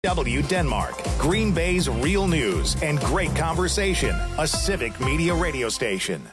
W Denmark, Green Bay's real news and great conversation, a civic media radio station.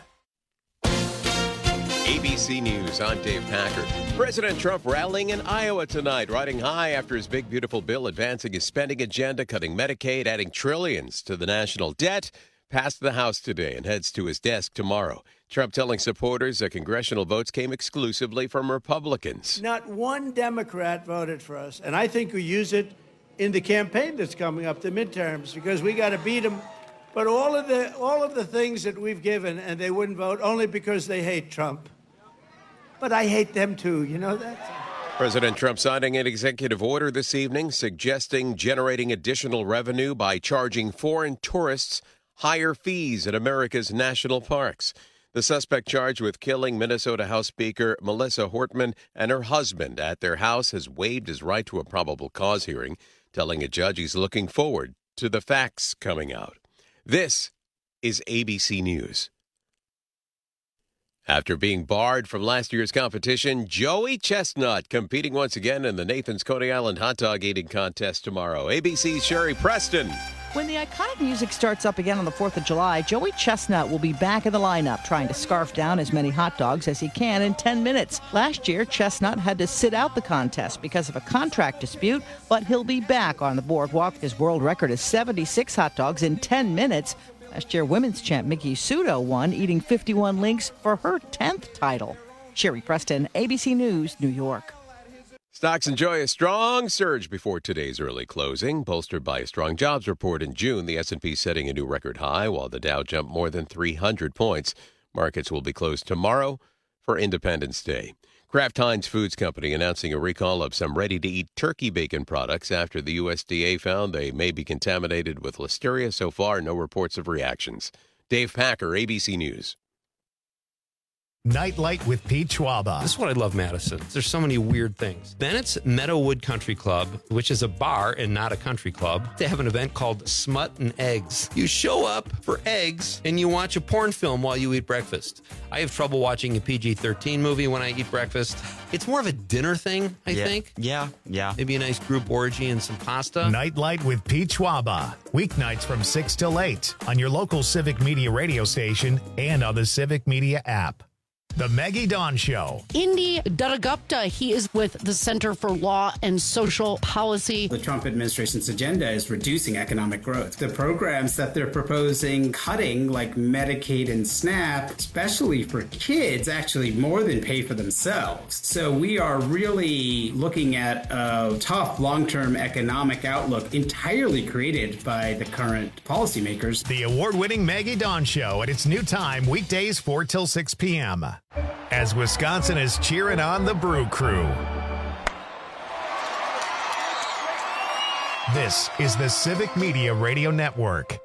ABC News, I'm Dave Packer. President Trump rallying in Iowa tonight, riding high after his big, beautiful bill advancing his spending agenda, cutting Medicaid, adding trillions to the national debt. Passed the House today and heads to his desk tomorrow. Trump telling supporters that congressional votes came exclusively from Republicans. Not one Democrat voted for us, and I think we use it in the campaign that's coming up, the midterms, because we got to beat them. But all of the things that we've given, and they wouldn't vote only because they hate Trump. But I hate them too, you know that? President Trump signing an executive order this evening suggesting generating additional revenue by charging foreign tourists higher fees at America's national parks. The suspect charged with killing Minnesota House Speaker Melissa Hortman and her husband at their house has waived his right to a probable cause hearing, telling a judge he's looking forward to the facts coming out. This is ABC News. After being barred from last year's competition, Joey Chestnut competing once again in the Nathan's Coney Island hot dog eating contest tomorrow. ABC's Sherry Preston. When the iconic music starts up again on the 4th of July, Joey Chestnut will be back in the lineup, trying to scarf down as many hot dogs as he can in 10 minutes. Last year, Chestnut had to sit out the contest because of a contract dispute, but he'll be back on the boardwalk. His world record is 76 hot dogs in 10 minutes. Last year, women's champ Miki Sudo won, eating 51 links for her 10th title. Sherry Preston, ABC News, New York. Stocks enjoy a strong surge before today's early closing, bolstered by a strong jobs report in June. The S&P setting a new record high, while the Dow jumped more than 300 points. Markets will be closed tomorrow for Independence Day. Kraft Heinz Foods Company announcing a recall of some ready-to-eat turkey bacon products after the USDA found they may be contaminated with listeria. So far, no reports of reactions. Dave Packer, ABC News. Nightlight with Pete Schwaba. This is what I love, Madison. There's so many weird things. Bennett's Meadowood Country Club, which is a bar and not a country club, they have an event called Smut and Eggs. You show up for eggs and you watch a porn film while you eat breakfast. I have trouble watching a PG-13 movie when I eat breakfast. It's more of a dinner thing, I think. Yeah. Maybe a nice group orgy and some pasta. Nightlight with Pete Schwaba. Weeknights from 6 till 8 on your local Civic Media radio station and on the Civic Media app. The Maggie Dawn Show. Indy Dadagupta, he is with the Center for Law and Social Policy. The Trump administration's agenda is reducing economic growth. The programs that they're proposing cutting, like Medicaid and SNAP, especially for kids, actually more than pay for themselves. So we are really looking at a tough long-term economic outlook entirely created by the current policymakers. The award-winning Maggie Dawn Show at its new time, weekdays 4 till 6 p.m. As Wisconsin is cheering on the Brew Crew. This is the Civic Media Radio Network.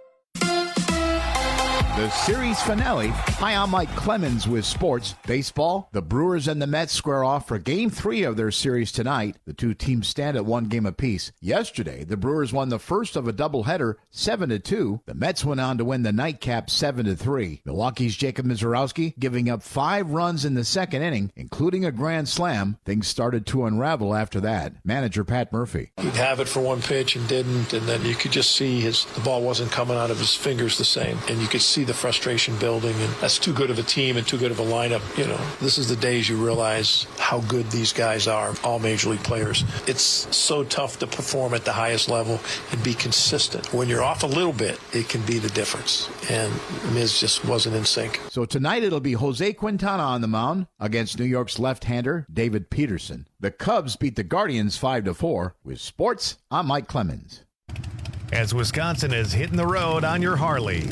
The series finale. Hi, I'm Mike Clemens with sports. Baseball, the Brewers and the Mets square off for Game 3 of their series tonight. The two teams stand at 1 game apiece. Yesterday, the Brewers won the first of a doubleheader, 7-2. The Mets went on to win the nightcap 7-3. Milwaukee's Jacob Misiorowski giving up 5 runs in the second inning, including a grand slam. Things started to unravel after that. Manager Pat Murphy. He'd have it for one pitch and didn't, and then you could just see the ball wasn't coming out of his fingers the same, and you could see the frustration building, and that's too good of a team and too good of a lineup. You know, this is the days you realize how good these guys are, all major league players. It's so tough to perform at the highest level and be consistent. When you're off a little bit, it can be the difference, and Miz just wasn't in sync. So tonight it'll be Jose Quintana on the mound against New York's left-hander David Peterson. The Cubs beat the Guardians 5-4. With sports, I'm Mike Clemens. As Wisconsin is hitting the road on your Harley.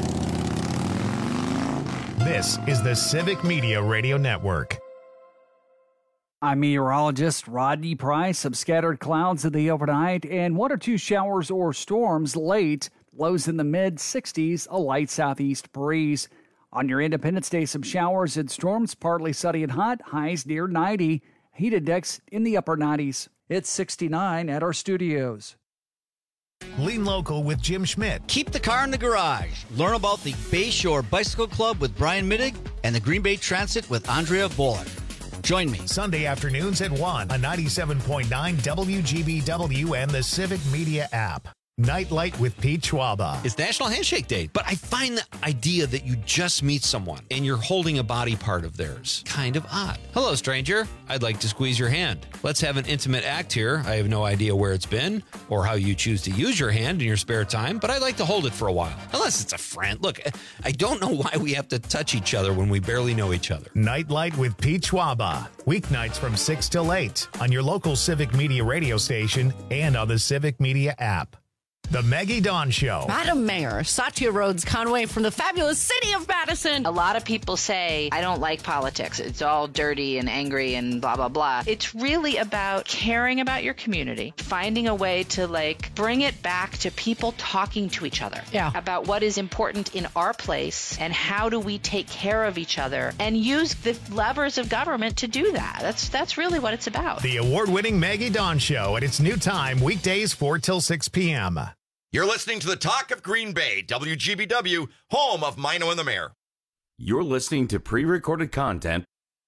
This is the Civic Media Radio Network. I'm meteorologist Rodney Price. Some scattered clouds in the overnight and 1 or 2 showers or storms late. Lows in the mid-60s, a light southeast breeze. On your Independence Day, some showers and storms, partly sunny and hot, highs near 90. Heat index in the upper 90s. It's 69 at our studios. Lean Local with Jim Schmidt. Keep the car in the garage. Learn about the Bayshore Bicycle Club with Brian Mittig and the Green Bay Transit with Andrea Bullock. Join me. Sunday afternoons at 1 on 97.9 WGBW and the Civic Media app. Nightlight with Pete Schwaba. It's National Handshake Day, but I find the idea that you just meet someone and you're holding a body part of theirs kind of odd. Hello, stranger. I'd like to squeeze your hand. Let's have an intimate act here. I have no idea where it's been or how you choose to use your hand in your spare time, but I'd like to hold it for a while. Unless it's a friend. Look, I don't know why we have to touch each other when we barely know each other. Nightlight with Pete Schwaba. Weeknights from 6 till 8 on your local Civic Media radio station and on the Civic Media app. The Maggie Dawn Show. Madam Mayor, Satya Rhodes Conway from the fabulous city of Madison. A lot of people say, I don't like politics. It's all dirty and angry and blah, blah, blah. It's really about caring about your community, finding a way to bring it back to people talking to each other about what is important in our place and how do we take care of each other and use the levers of government to do that. That's really what it's about. The award-winning Maggie Dawn Show at its new time, weekdays 4 till 6 p.m. You're listening to the Talk of Green Bay, WGBW, home of Mino and the Mayor. You're listening to pre-recorded content.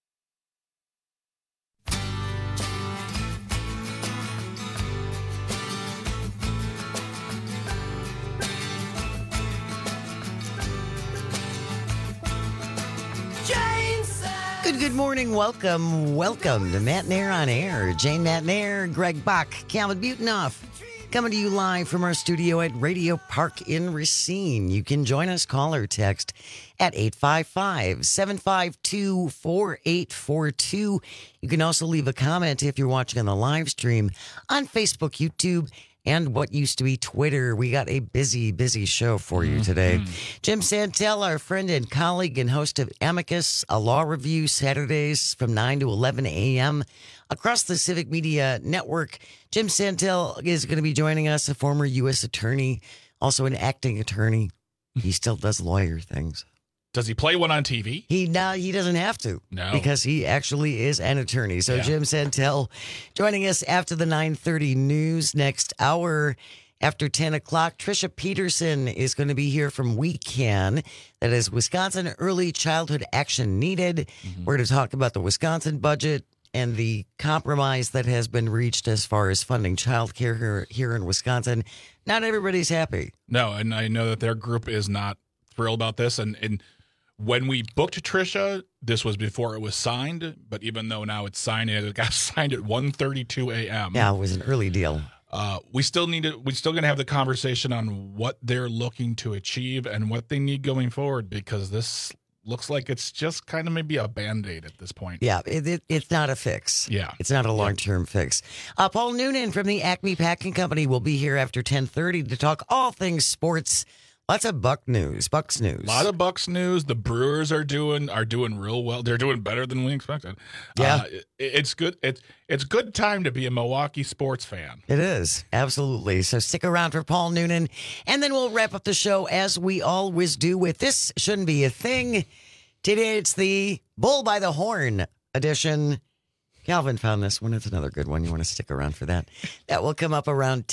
Good morning. Welcome to Matt Nair on Air. Jane Matt Nair, Greg Bach, Calvin Butenoff. Coming to you live from our studio at Radio Park in Racine. You can join us, call or text at 855-752-4842. You can also leave a comment if you're watching on the live stream on Facebook, YouTube, and what used to be Twitter. We got a busy show for you today. Jim Santel, our friend and colleague and host of Amicus, a law review Saturdays from 9 to 11 a.m. across the Civic Media Network. Jim Santel is going to be joining us, a former U.S. attorney, also an acting attorney. He still does lawyer things. Does he play one on TV? He doesn't have to. No. Because he actually is an attorney. So Jim Santel joining us after the 9:30 news. Next hour after 10 o'clock, Tricia Peterson is going to be here from We Can. That is Wisconsin Early Childhood Action Needed. We're going to talk about the Wisconsin budget and the compromise that has been reached as far as funding childcare here in Wisconsin. Not everybody's happy. No, and I know that their group is not thrilled about this. And when we booked Tricia, this was before it was signed. But even though now it's signed, it got signed at 1:32 a.m. Yeah, it was an early deal. We're still going to have the conversation on what they're looking to achieve and what they need going forward, because this looks like it's just kind of maybe a Band-Aid at this point. Yeah, it's not a fix. Yeah. It's not a long-term fix. Paul Noonan from the Acme Packing Company will be here after 10:30 to talk all things sports. Lots of Bucks news. A lot of Bucks news. The Brewers are doing real well. They're doing better than we expected. Yeah. It's good. It's good time to be a Milwaukee sports fan. It is. Absolutely. So stick around for Paul Noonan. And then we'll wrap up the show as we always do with This Shouldn't Be a Thing. Today it's the Bull by the Horn edition. Calvin found this one. It's another good one. You want to stick around for that. That will come up around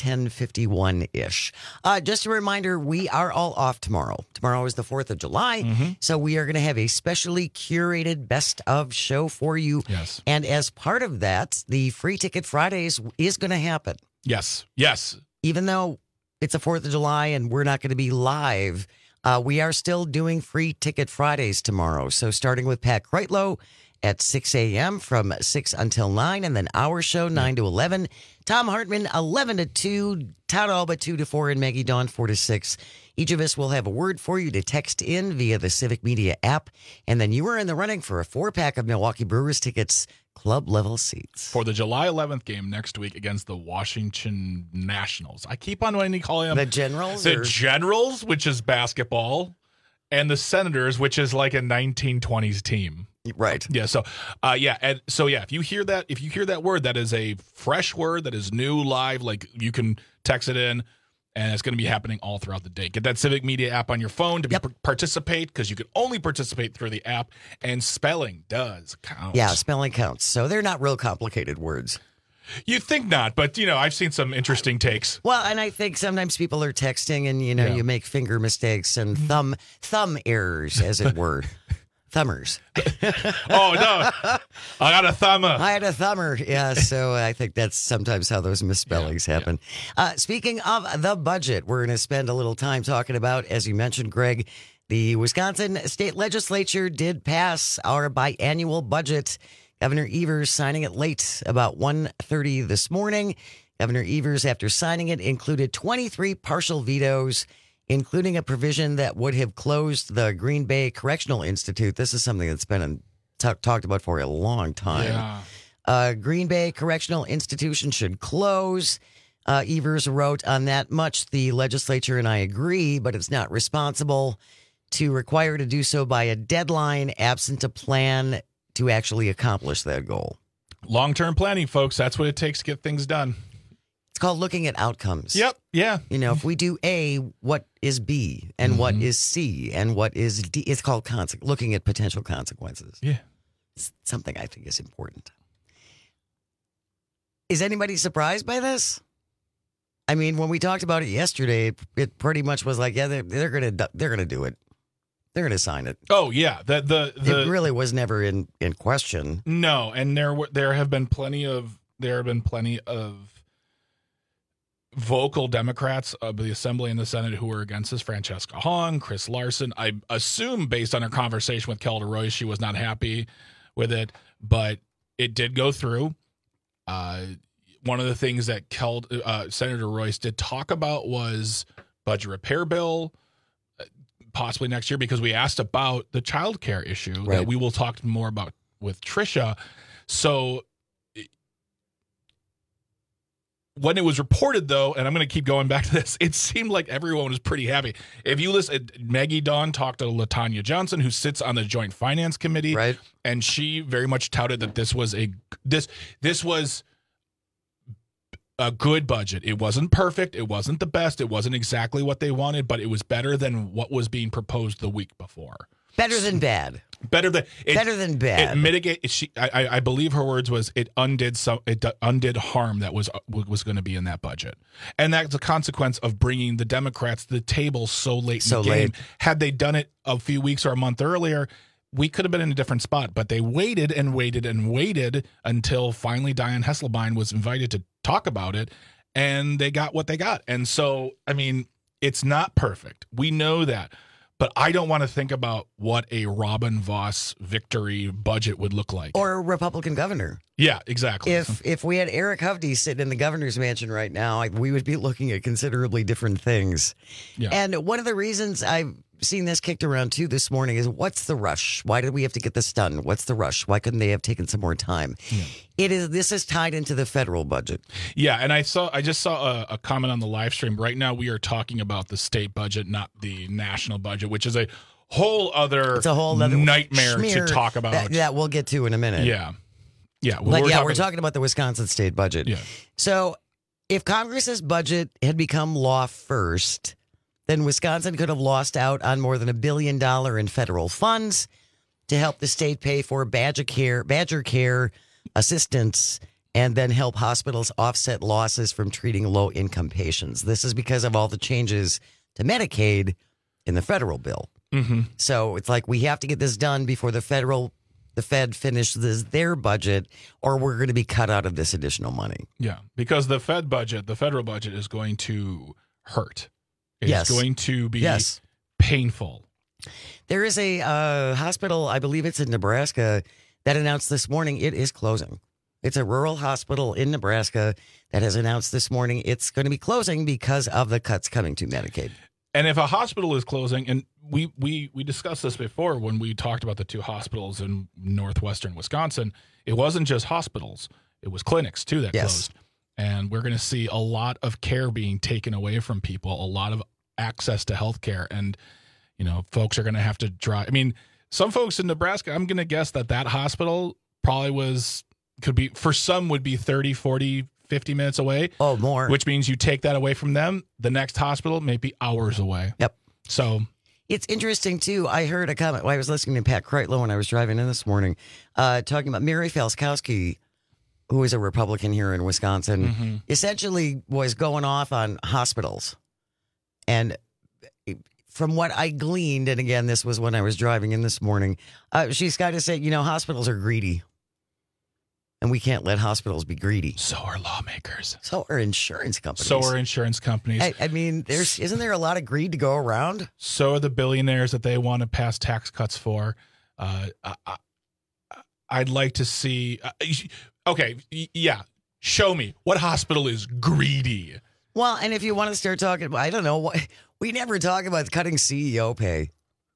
10:51-ish. Just a reminder, we are all off tomorrow. Tomorrow is the 4th of July, so we are going to have a specially curated best of show for you. Yes. And as part of that, the Free Ticket Fridays is going to happen. Yes. Even though it's the 4th of July and we're not going to be live, we are still doing Free Ticket Fridays tomorrow. So starting with Pat Kreitlow at 6 a.m. from 6 until 9, and then our show, 9 to 11. Tom Hartman, 11 to 2. Todd Alba, 2 to 4, and Maggie Dawn, 4 to 6. Each of us will have a word for you to text in via the Civic Media app, and then you are in the running for a 4-pack of Milwaukee Brewers tickets, club-level seats. For the July 11th game next week against the Washington Nationals. I keep on wanting to call them the Generals? The Generals, which is basketball, and the Senators, which is like a 1920s team. Right. Yeah. So, if you hear that word, that is a fresh word that is new, live. Like, you can text it in, and it's going to be happening all throughout the day. Get that Civic Media app on your phone to participate, because you can only participate through the app, and spelling does count. Yeah, spelling counts. So they're not real complicated words. You think not, but, I've seen some interesting takes. Well, and I think sometimes people are texting and, you make finger mistakes and thumb errors, as it were. thumbers. Oh, no. I got a thumber. I had a thumber. Yeah, so I think that's sometimes how those misspellings happen. Speaking of the budget, we're going to spend a little time talking about, as you mentioned, Greg, the Wisconsin State Legislature did pass our biannual budget. Governor Evers signing it late, about 1:30 this morning. Governor Evers, after signing it, included 23 partial vetoes, including a provision that would have closed the Green Bay Correctional Institute. This is something that's been talked about for a long time. Yeah. Green Bay Correctional Institution should close. Evers wrote, on that much, the legislature and I agree, but it's not responsible to require to do so by a deadline absent a plan to actually accomplish that goal. Long-term planning, folks. That's what it takes to get things done. It's called looking at outcomes. Yep. Yeah. You know, if we do A, what is B, and what is C, and what is D? It's called looking at potential consequences. Yeah. It's something I think is important. Is anybody surprised by this? I mean, when we talked about it yesterday, it pretty much was like, yeah, they're gonna do it. They're going to sign it. Oh yeah, it really was never in question. No, and there have been plenty of vocal Democrats of the Assembly and the Senate who were against this. Francesca Hong, Chris Larson. I assume based on her conversation with Kelda Royce, she was not happy with it, but it did go through. One of the things that Senator Royce did talk about was budget repair bill. Possibly next year, because we asked about the child care issue that we will talk more about with Tricia. So when it was reported, though, and I'm going to keep going back to this, it seemed like everyone was pretty happy. If you listen, Maggie Dawn talked to LaTanya Johnson, who sits on the Joint Finance Committee, and she very much touted that this was a good budget. It wasn't perfect. It wasn't the best. It wasn't exactly what they wanted, but it was better than what was being proposed the week before. Better than bad. Better than bad. It mitigated. I believe her words was it undid harm that was going to be in that budget, and that's a consequence of bringing the Democrats to the table so late in the game. Had they done it a few weeks or a month earlier, we could have been in a different spot, but they waited and waited and waited until finally Dianne Hesselbein was invited to talk about it, and they got what they got. And so, I mean, it's not perfect. We know that. But I don't want to think about what a Robin Vos victory budget would look like. Or a Republican governor. Yeah, exactly. If we had Eric Hovde sitting in the governor's mansion right now, we would be looking at considerably different things. Yeah. And one of the reasons I've seen this kicked around too this morning is, what's the rush? Why did we have to get this done? What's the rush? Why couldn't they have taken some more time? Yeah. This is tied into the federal budget. Yeah, and I just saw a comment on the live stream. Right now we are talking about the state budget, not the national budget, which is a whole other nightmare to talk about. That we'll get to in a minute. Yeah. Yeah. We're talking about the Wisconsin state budget. Yeah. So if Congress's budget had become law first, then Wisconsin could have lost out on more than $1 billion in federal funds to help the state pay for Badger Care assistance and then help hospitals offset losses from treating low-income patients. This is because of all the changes to Medicaid in the federal bill. Mm-hmm. So it's like we have to get this done before the Fed finishes their budget, or we're going to be cut out of this additional money. Yeah, because the federal budget is going to hurt. It's going to be painful. There is a hospital, I believe it's in Nebraska, that announced this morning it is closing. It's a rural hospital in Nebraska that has announced this morning it's going to be closing because of the cuts coming to Medicaid. And if a hospital is closing, and we discussed this before when we talked about the two hospitals in northwestern Wisconsin, it wasn't just hospitals. It was clinics, too, that closed. And we're going to see a lot of care being taken away from people, a lot of access to health care. And, folks are going to have to drive. I mean, some folks in Nebraska, I'm going to guess that hospital probably for some would be 30, 40, 50 minutes away. Oh, more. Which means you take that away from them. The next hospital may be hours away. Yep. So it's interesting, too. I heard a comment. I was listening to Pat Kreitlow when I was driving in this morning, talking about Mary Falskowski, who is a Republican here in Wisconsin, essentially was going off on hospitals. And from what I gleaned, and again, this was when I was driving in this morning, she's got to say, hospitals are greedy. And we can't let hospitals be greedy. So are lawmakers. So are insurance companies. So are insurance companies. I mean, isn't there a lot of greed to go around? So are the billionaires that they want to pass tax cuts for. I'd like to see. Okay, yeah. Show me what hospital is greedy. Well, and if you want to start talking about, I don't know, we never talk about cutting CEO pay.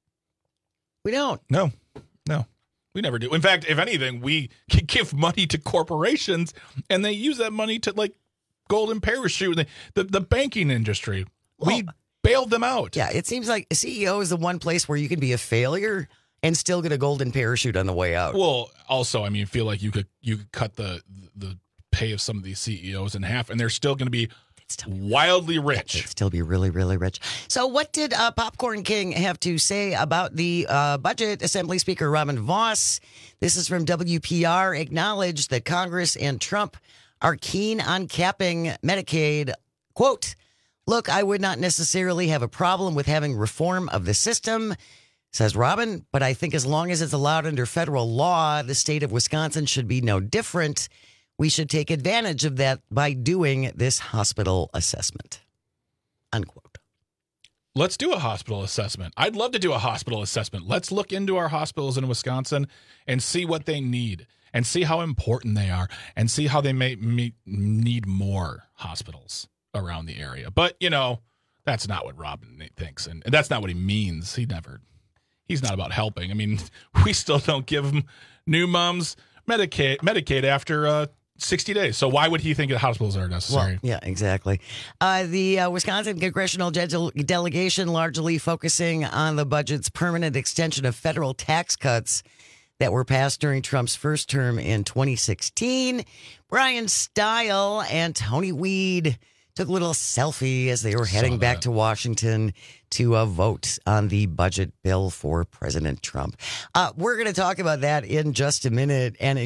We don't. No. We never do. In fact, if anything, we give money to corporations, and they use that money to, like, golden parachute. The banking industry, we bailed them out. Yeah, it seems like a CEO is the one place where you can be a failure and still get a golden parachute on the way out. Well, also, I mean, I feel like you could cut the pay of some of these CEOs in half, and they're still going to be wildly rich. They'd still be really, really rich. So what did Popcorn King have to say about the budget? Assembly Speaker Robin Vos, this is from WPR, acknowledged that Congress and Trump are keen on capping Medicaid. Quote, look, I would not necessarily have a problem with having reform of the system, says Robin, but I think as long as it's allowed under federal law, the state of Wisconsin should be no different. We should take advantage of that by doing this hospital assessment. Unquote. Let's do a hospital assessment. I'd love to do a hospital assessment. Let's look into our hospitals in Wisconsin and see what they need and see how important they are and see how they may need more hospitals around the area. But, that's not what Robin thinks. And that's not what he means. He's not about helping. I mean, we still don't give them new moms Medicaid after 60 days. So why would he think that hospitals are necessary? Well, yeah, exactly. The Wisconsin congressional delegation largely focusing on the budget's permanent extension of federal tax cuts that were passed during Trump's first term in 2016. Brian Stile and Tony Weed took a little selfie as they were heading back to Washington to vote on the budget bill for President Trump. We're going to talk about that in just a minute and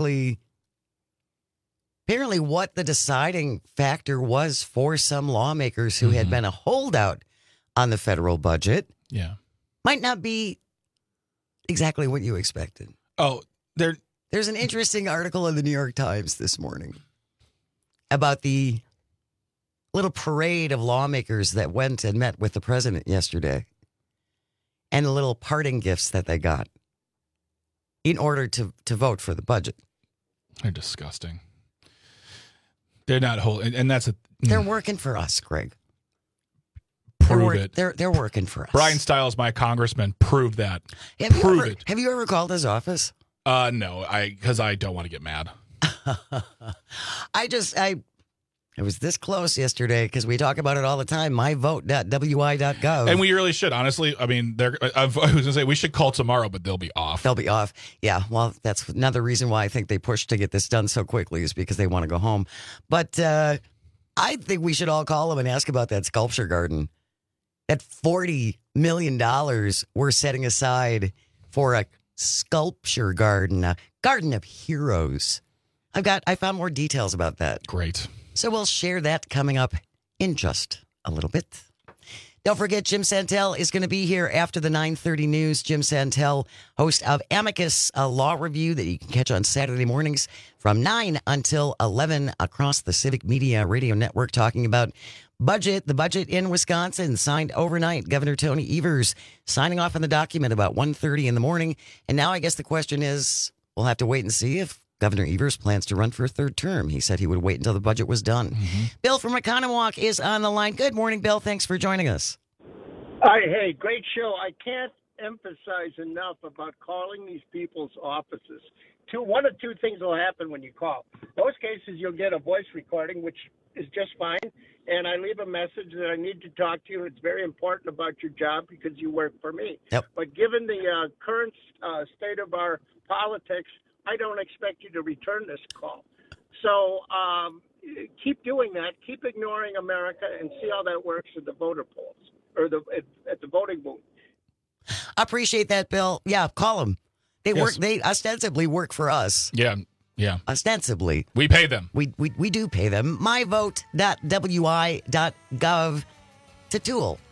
apparently what the deciding factor was for some lawmakers who had been a holdout on the federal budget. Yeah. Might not be exactly what you expected. Oh, there's an interesting article in the New York Times this morning about the little parade of lawmakers that went and met with the president yesterday and the little parting gifts that they got in order to vote for the budget. They're disgusting. They're not whole, and that's they're working for us, Greg. Prove it. They're working for us. Brian Stiles, my congressman, proved that. Prove it. Have you ever called his office? No, because I don't want to get mad. I was this close yesterday because we talk about it all the time. myvote.wi.gov. And we really should, honestly. I mean, I was going to say we should call tomorrow, but they'll be off. They'll be off. Yeah, well, that's another reason why I think they pushed to get this done so quickly is because they want to go home. But I think we should all call them and ask about that sculpture garden. That $40 million we're setting aside for a sculpture garden, a garden of heroes. I found more details about that. Great. So we'll share that coming up in just a little bit. Don't forget, Jim Santel is going to be here after the 9:30 news. Jim Santel, host of Amicus, a law review that you can catch on Saturday mornings from 9 until 11 across the Civic Media Radio Network, talking about the budget in Wisconsin, signed overnight. Governor Tony Evers signing off on the document about 1:30 in the morning. And now I guess the question is, we'll have to wait and see if Governor Evers plans to run for a third term. He said he would wait until the budget was done. Bill from Economowoc is on the line. Good morning, Bill. Thanks for joining us. Hey, great show. I can't emphasize enough about calling these people's offices. One of two things will happen when you call. Most cases, you'll get a voice recording, which is just fine, and I leave a message that I need to talk to you. It's very important about your job because you work for me. Yep. But given the current state of our politics, I don't expect you to return this call. So keep doing that. Keep ignoring America and see how that works at the voter polls or at the voting booth. I appreciate that, Bill. Yeah, call them. They work. They ostensibly work for us. Yeah. Ostensibly. We pay them. We do pay them. myvote.wi.gov. It's a tool.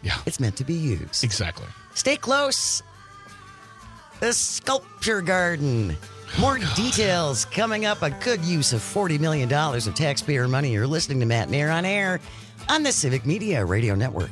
Yeah. It's meant to be used. Exactly. Stay close. The Sculpture Garden. More details coming up. A good use of $40 million of taxpayer money. You're listening to Matt Nair on air on the Civic Media Radio Network.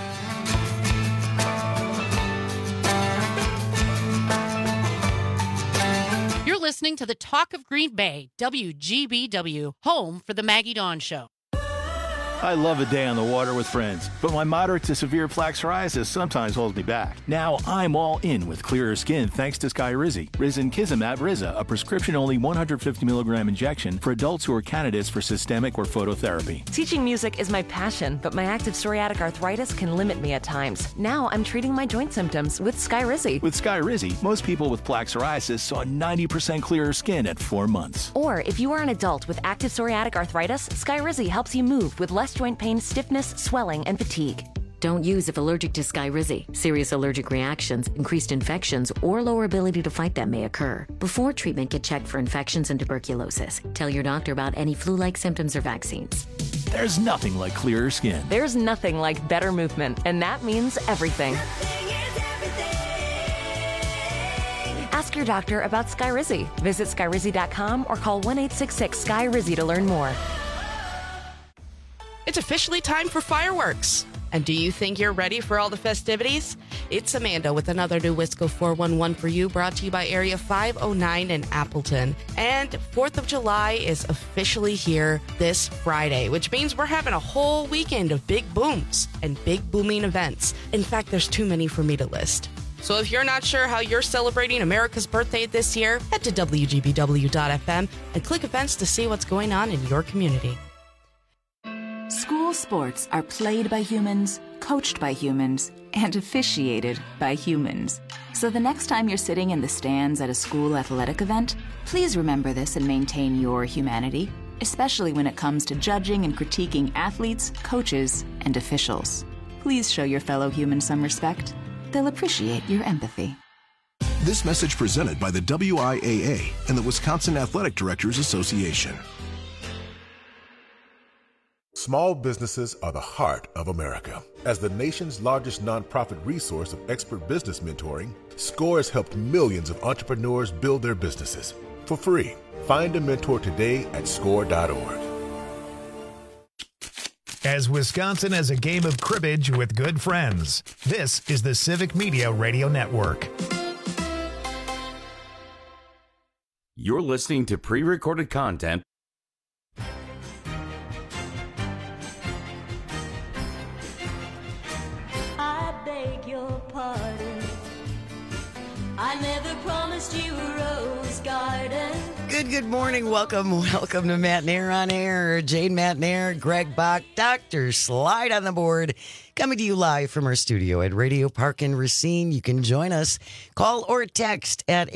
You're listening to the Talk of Green Bay, WGBW, home for the Maggie Dawn Show. I love a day on the water with friends, but my moderate to severe plaque psoriasis sometimes holds me back. Now I'm all in with clearer skin thanks to Skyrizi. Risankizumab Riza, a prescription-only 150 milligram injection for adults who are candidates for systemic or phototherapy. Teaching music is my passion, but my active psoriatic arthritis can limit me at times. Now I'm treating my joint symptoms with Skyrizi. With Skyrizi, most people with plaque psoriasis saw 90% clearer skin at 4 months. Or if you are an adult with active psoriatic arthritis, Skyrizi helps you move with less joint pain, stiffness, swelling, and fatigue. Don't use if allergic to Skyrizi. Serious allergic reactions, increased infections, or lower ability to fight them may occur. Before treatment, get checked for infections and tuberculosis. Tell your doctor about any flu-like symptoms or vaccines. There's nothing like clearer skin. There's nothing like better movement, and that means everything. Ask your doctor about Skyrizi. Visit Skyrizi.com or call 1-866-SKY-RIZZI to learn more. It's officially time for fireworks. And do you think you're ready for all the festivities? It's Amanda with another new Wisco 411 for you, brought to you by Area 509 in Appleton. And 4th of July is officially here this Friday, which means we're having a whole weekend of big booms and big booming events. In fact, there's too many for me to list. So if you're not sure how you're celebrating America's birthday this year, head to WGBW.FM and click events to see what's going on in your community. School sports are played by humans, coached by humans, and officiated by humans. So the next time you're sitting in the stands at a school athletic event, please remember this and maintain your humanity, especially when it comes to judging and critiquing athletes, coaches, and officials. Please show your fellow humans some respect. They'll appreciate your empathy. This message presented by the WIAA and the Wisconsin Athletic Directors Association. Small businesses are the heart of America. As the nation's largest nonprofit resource of expert business mentoring, SCORE has helped millions of entrepreneurs build their businesses for free. Find a mentor today at score.org. As Wisconsin has a game of cribbage with good friends, this is the Civic Media Radio Network. You're listening to pre-recorded content. I never promised you a rose garden. Good morning. Welcome to Matt Nair on air. Jane Matt Nair, Greg Bach, Dr. Slide on the board. Coming to you live from our studio at Radio Park in Racine. You can join us. Call or text at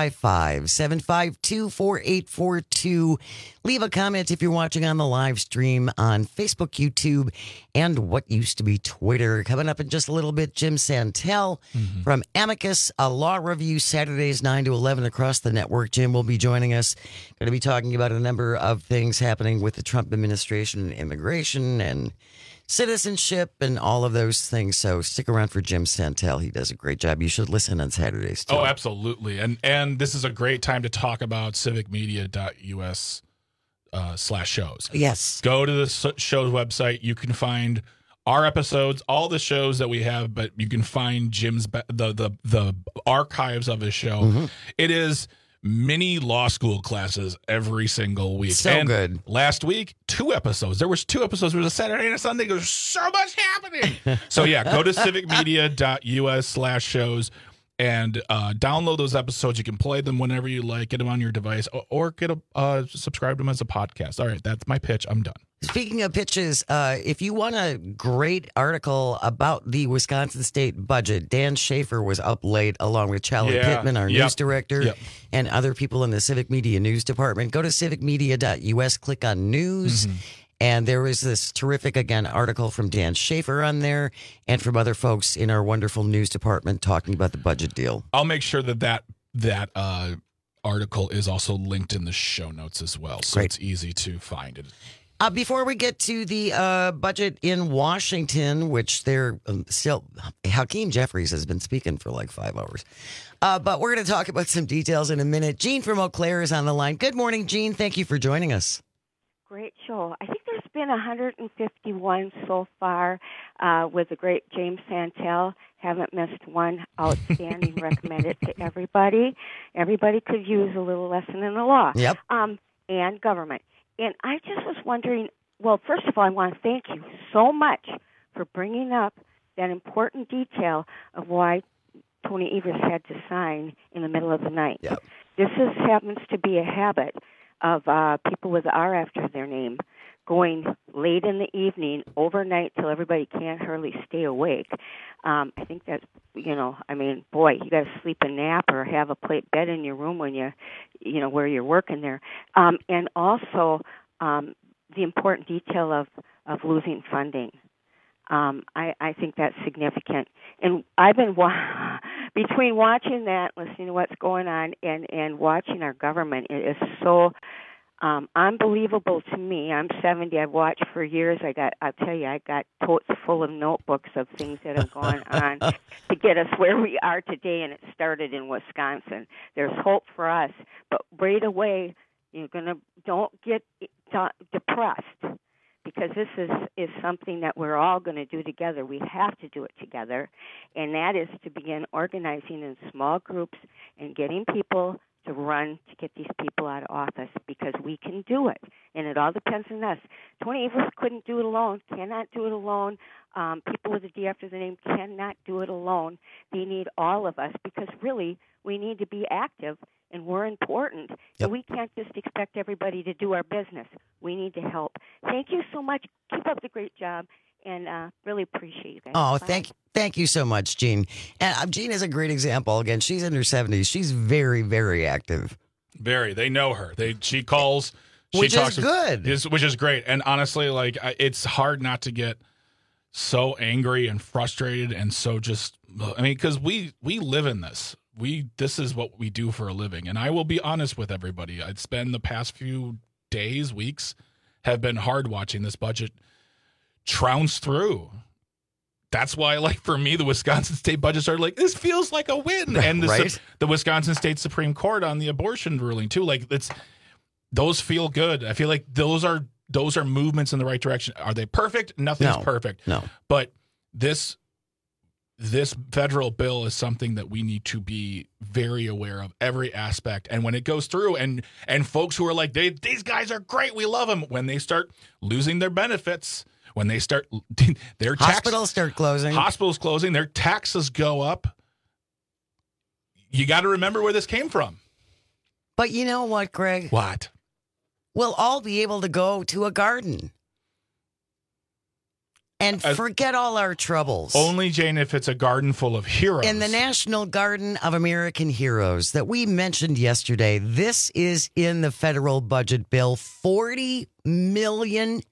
855-752-4842. Leave a comment if you're watching on the live stream on Facebook, YouTube, and what used to be Twitter. Coming up in just a little bit, Jim Santel from Amicus, a law review Saturdays 9 to 11 across the network. Jim will be joining us. Going to be talking about a number of things happening with the Trump administration and immigration and citizenship and all of those things. So stick around for Jim Santel. He does a great job. You should listen on Saturdays too. Oh, absolutely. And this is a great time to talk about civicmedia.us /shows. Yes. Go to the show's website. You can find our episodes, all the shows that we have, but you can find Jim's the archives of his show. Mm-hmm. It is mini law school classes every single week. So good. Last week, 2 episodes. There was 2 episodes. There was a Saturday and a Sunday. There's so much happening. So yeah, go to civicmedia.us /shows and download those episodes. You can play them whenever you like. Get them on your device or get subscribe to them as a podcast. All right, that's my pitch. I'm done. Speaking of pitches, if you want a great article about the Wisconsin state budget, Dan Schaefer was up late along with Charlie Pittman, our news director, and other people in the Civic Media News Department. Go to civicmedia.us, click on news, and there is this terrific, again, article from Dan Schaefer on there and from other folks in our wonderful news department talking about the budget deal. I'll make sure that article is also linked in the show notes as well, so It's easy to find it. Before we get to the budget in Washington, which they're still, Hakeem Jeffries has been speaking for like 5 hours. But we're going to talk about some details in a minute. Jean from Eau Claire is on the line. Good morning, Jean. Thank you for joining us. Great show. I think there's been 151 so far with the great James Santel. Haven't missed one. Outstanding. Recommend it to everybody. Everybody could use a little lesson in the law. Yep. And government. And I just was wondering, well, first of all, I want to thank you so much for bringing up that important detail of why Tony Evers had to sign in the middle of the night. Yep. This happens to be a habit of people with R after their name going late in the evening, overnight, till everybody can't hardly stay awake. I think that's, boy, you got to sleep a nap or have a plate bed in your room when where you're working there. And also the important detail of losing funding. I think that's significant. And I've been between watching that, listening to what's going on, and watching our government, it is so unbelievable to me. I'm 70. I've watched for years. I got totes full of notebooks of things that have gone on to get us where we are today, and it started in Wisconsin. There's hope for us, but right away, don't get depressed, because this is something that we're all going to do together. We have to do it together, and that is to begin organizing in small groups and getting people to run to get these people out of office, because we can do it, and it all depends on us. Tony Evers couldn't do it alone, cannot do it alone. People with a D after the name cannot do it alone. They need all of us, because really we need to be active, and we're important. Yep. So we can't just expect everybody to do our business. We need to help. Thank you so much. Keep up the great job, and really appreciate you guys. Oh, thank you so much, Jean. And Jean is a great example. Again, she's in her 70s. She's very, very active. Very. They know her. She calls. Which is good. Which is great. And honestly, it's hard not to get so angry and frustrated and so just, because we live in this. This is what we do for a living. And I will be honest with everybody. It's been the past few days, weeks, have been hard watching this budget trounce through. That's why, for me, the Wisconsin state budget started this feels like a win. And the Wisconsin State Supreme Court on the abortion ruling, too. Those feel good. I feel like those are movements in the right direction. Are they perfect? Nothing's perfect. No. But this federal bill is something that we need to be very aware of, every aspect. And when it goes through, and folks who are like, these guys are great, we love them, when they start losing their benefits, when they start their hospitals start closing, their taxes go up, you got to remember where this came from. But you know what, Greg? What? We'll all be able to go to a garden and forget all our troubles. Only, Jane, if it's a garden full of heroes. In the National Garden of American Heroes that we mentioned yesterday, this is in the federal budget bill, $40 million.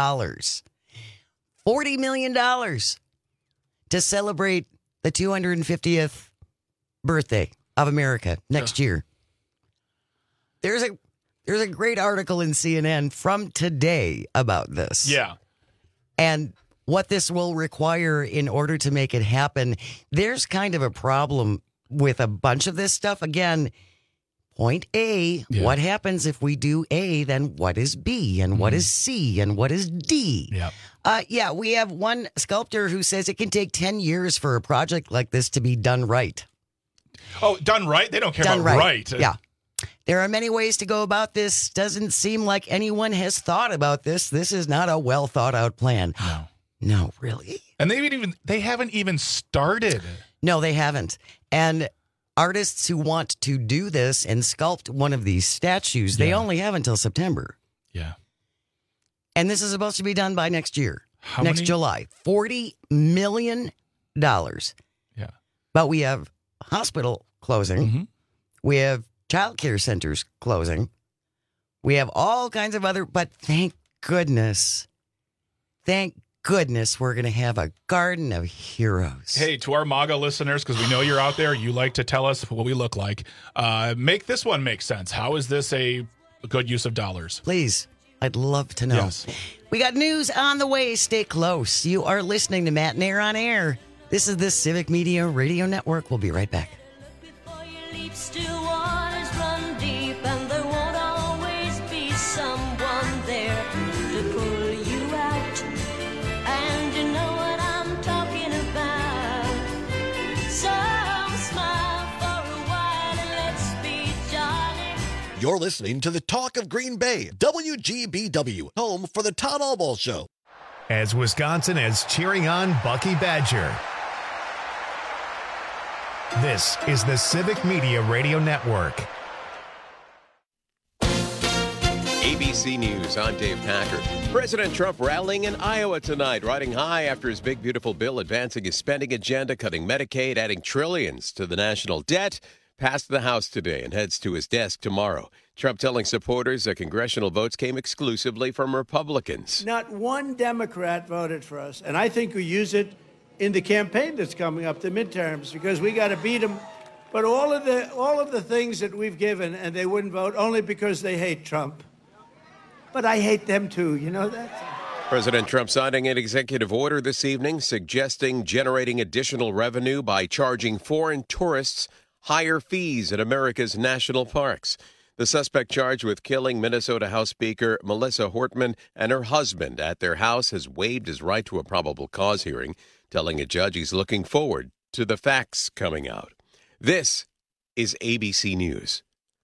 $40 million to celebrate the 250th birthday of America next year. There's a great article in CNN from today about this. Yeah. And what this will require in order to make it happen. There's kind of a problem with a bunch of this stuff. Again, point A, what happens if we do A, then what is B, and what is C, and what is D? Yep. We have one sculptor who says it can take 10 years for a project like this to be done right. Oh, done right? They don't care about right. Yeah. There are many ways to go about this. Doesn't seem like anyone has thought about this. This is not a well thought out plan. No, really? And they haven't even started. No, they haven't. And artists who want to do this and sculpt one of these statues, they only have until September. Yeah. And this is supposed to be done by next year. Next July. $40 million. Yeah. But we have hospital closing. Mm-hmm. We have child care centers closing. We have all kinds of other, but thank goodness we're going to have a garden of heroes. Hey, to our MAGA listeners, because we know you're out there, you like to tell us what we look like. Make this one make sense. How is this a good use of dollars? Please. I'd love to know. Yes. We got news on the way. Stay close. You are listening to Matt and Air on Air. This is the Civic Media Radio Network. We'll be right back. Still waters run deep, and there won't always be someone there to pull you out. And you know what I'm talking about. So smile for a while and let's be jolly. You're listening to the Talk of Green Bay, WGBW, home for the Todd Albaugh Show. As Wisconsin is cheering on Bucky Badger. This is the Civic Media Radio Network. ABC News, I'm Dave Packer. President Trump rallying in Iowa tonight, riding high after his big, beautiful bill advancing his spending agenda, cutting Medicaid, adding trillions to the national debt. Passed the House today and heads to his desk tomorrow. Trump telling supporters that congressional votes came exclusively from Republicans. Not one Democrat voted for us, and I think we use it in the campaign that's coming up, the midterms, because we got to beat them. But all of the things that we've given, and they wouldn't vote only because they hate Trump. But I hate them too, you know that? President Trump signing an executive order this evening suggesting generating additional revenue by charging foreign tourists higher fees at America's national parks. The suspect charged with killing Minnesota House Speaker Melissa Hortman and her husband at their house has waived his right to a probable cause hearing, telling a judge he's looking forward to the facts coming out. This is ABC News.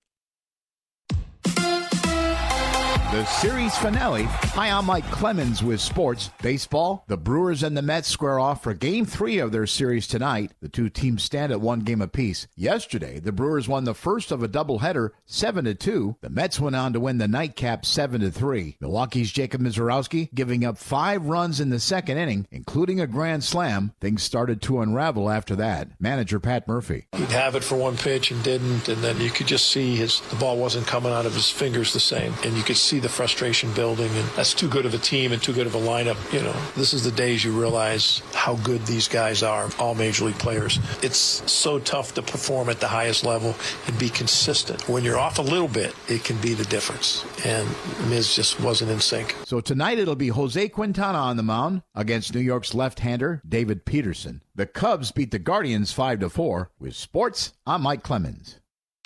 The series finale. Hi, I'm Mike Clemens with sports. Baseball, the Brewers and the Mets square off for Game 3 of their series tonight. The two teams stand at one game apiece. Yesterday, the Brewers won the first of a doubleheader, 7-2. The Mets went on to win the nightcap 7-3. Milwaukee's Jacob Misiorowski giving up 5 runs in the second inning, including a grand slam. Things started to unravel after that. Manager Pat Murphy. He'd have it for one pitch and didn't, and then you could just see the ball wasn't coming out of his fingers the same, and you could see the frustration building, and that's too good of a team and too good of a lineup. You know, this is the days you realize how good these guys are, all major league players. It's so tough to perform at the highest level and be consistent. When you're off a little bit, it can be the difference, and Miz just wasn't in sync. So tonight it'll be Jose Quintana on the mound against New York's left-hander David Peterson. The Cubs beat the Guardians 5-4. With sports, I'm Mike Clemens.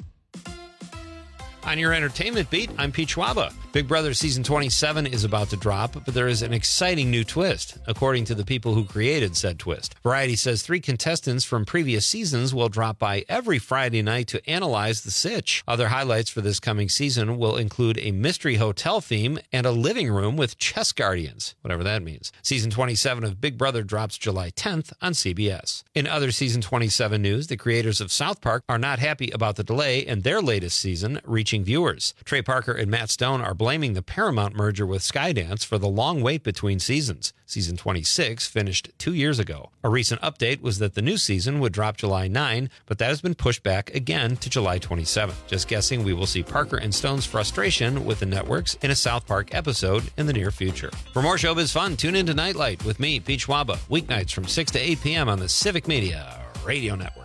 On your entertainment beat, I'm Pete Schwaba. Big Brother Season 27 is about to drop, but there is an exciting new twist, according to the people who created said twist. Variety says 3 contestants from previous seasons will drop by every Friday night to analyze the sitch. Other highlights for this coming season will include a mystery hotel theme and a living room with chess guardians, whatever that means. Season 27 of Big Brother drops July 10th on CBS. In other Season 27 news, the creators of South Park are not happy about the delay in their latest season reaching viewers. Trey Parker and Matt Stone are blaming the Paramount merger with Skydance for the long wait between seasons. Season 26 finished 2 years ago. A recent update was that the new season would drop July 9, but that has been pushed back again to July 27. Just guessing we will see Parker and Stone's frustration with the networks in a South Park episode in the near future. For more showbiz fun, tune into Nightlight with me, Pete Schwaba, weeknights from 6 to 8 p.m. on the Civic Media Radio Network.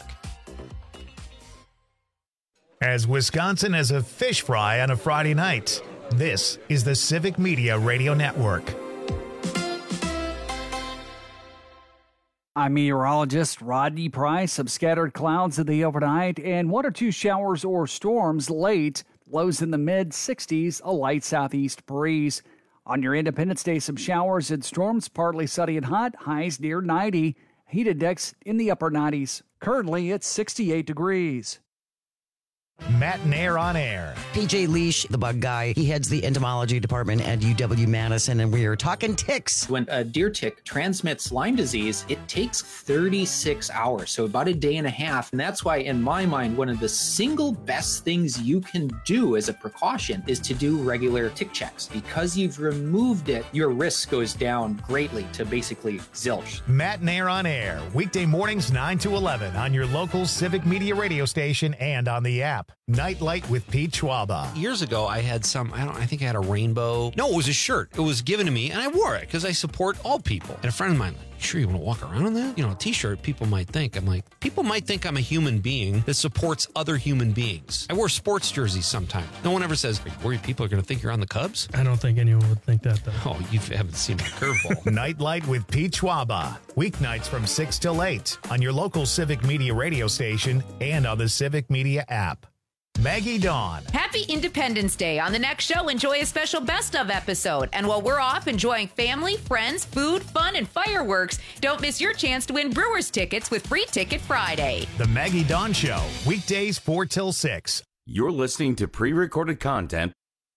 As Wisconsin has a fish fry on a Friday night, this is the Civic Media Radio Network. I'm meteorologist Rodney Price. Some scattered clouds in the overnight and 1 or 2 showers or storms late. Lows in the mid-60s, a light southeast breeze. On your Independence Day, some showers and storms, partly sunny and hot, highs near 90. Heat index in the upper 90s. Currently, it's 68 degrees. Matt and Air on Air. PJ Leash, the bug guy, he heads the entomology department at UW-Madison, and we are talking ticks. When a deer tick transmits Lyme disease, it takes 36 hours, so about a day and a half. And that's why, in my mind, one of the single best things you can do as a precaution is to do regular tick checks. Because you've removed it, your risk goes down greatly to basically zilch. Matt and Air on Air, weekday mornings 9 to 11 on your local Civic Media radio station and on the app. Nightlight with Pete Schwaba. Years ago, I had I think I had a rainbow. No, it was a shirt. It was given to me, and I wore it because I support all people. And a friend of mine, sure you want to walk around in that? You know, a t-shirt, people might think I'm a human being that supports other human beings. I wear sports jerseys sometimes. No one ever says, are you worried people are going to think you're on the Cubs? I don't think anyone would think that, though. Oh, you haven't seen my curveball. Nightlight with Pete Schwaba. Weeknights from 6 till 8 on your local Civic Media radio station and on the Civic Media app. Maggie Dawn. Happy Independence Day. On the next show, enjoy a special best of episode. And while we're off enjoying family, friends, food, fun, and fireworks, don't miss your chance to win Brewers tickets with Free Ticket Friday. The Maggie Dawn Show, weekdays 4 till 6. You're listening to pre-recorded content.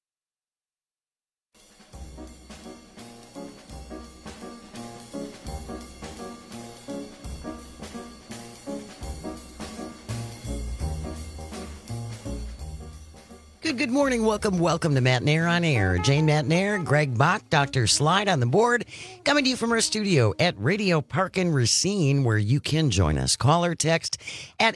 Good morning. Welcome to Matt Nair on Air. Jane Matt Nair, Greg Bach, Dr. Slide on the board, coming to you from our studio at Radio Park in Racine, where you can join us. Call or text at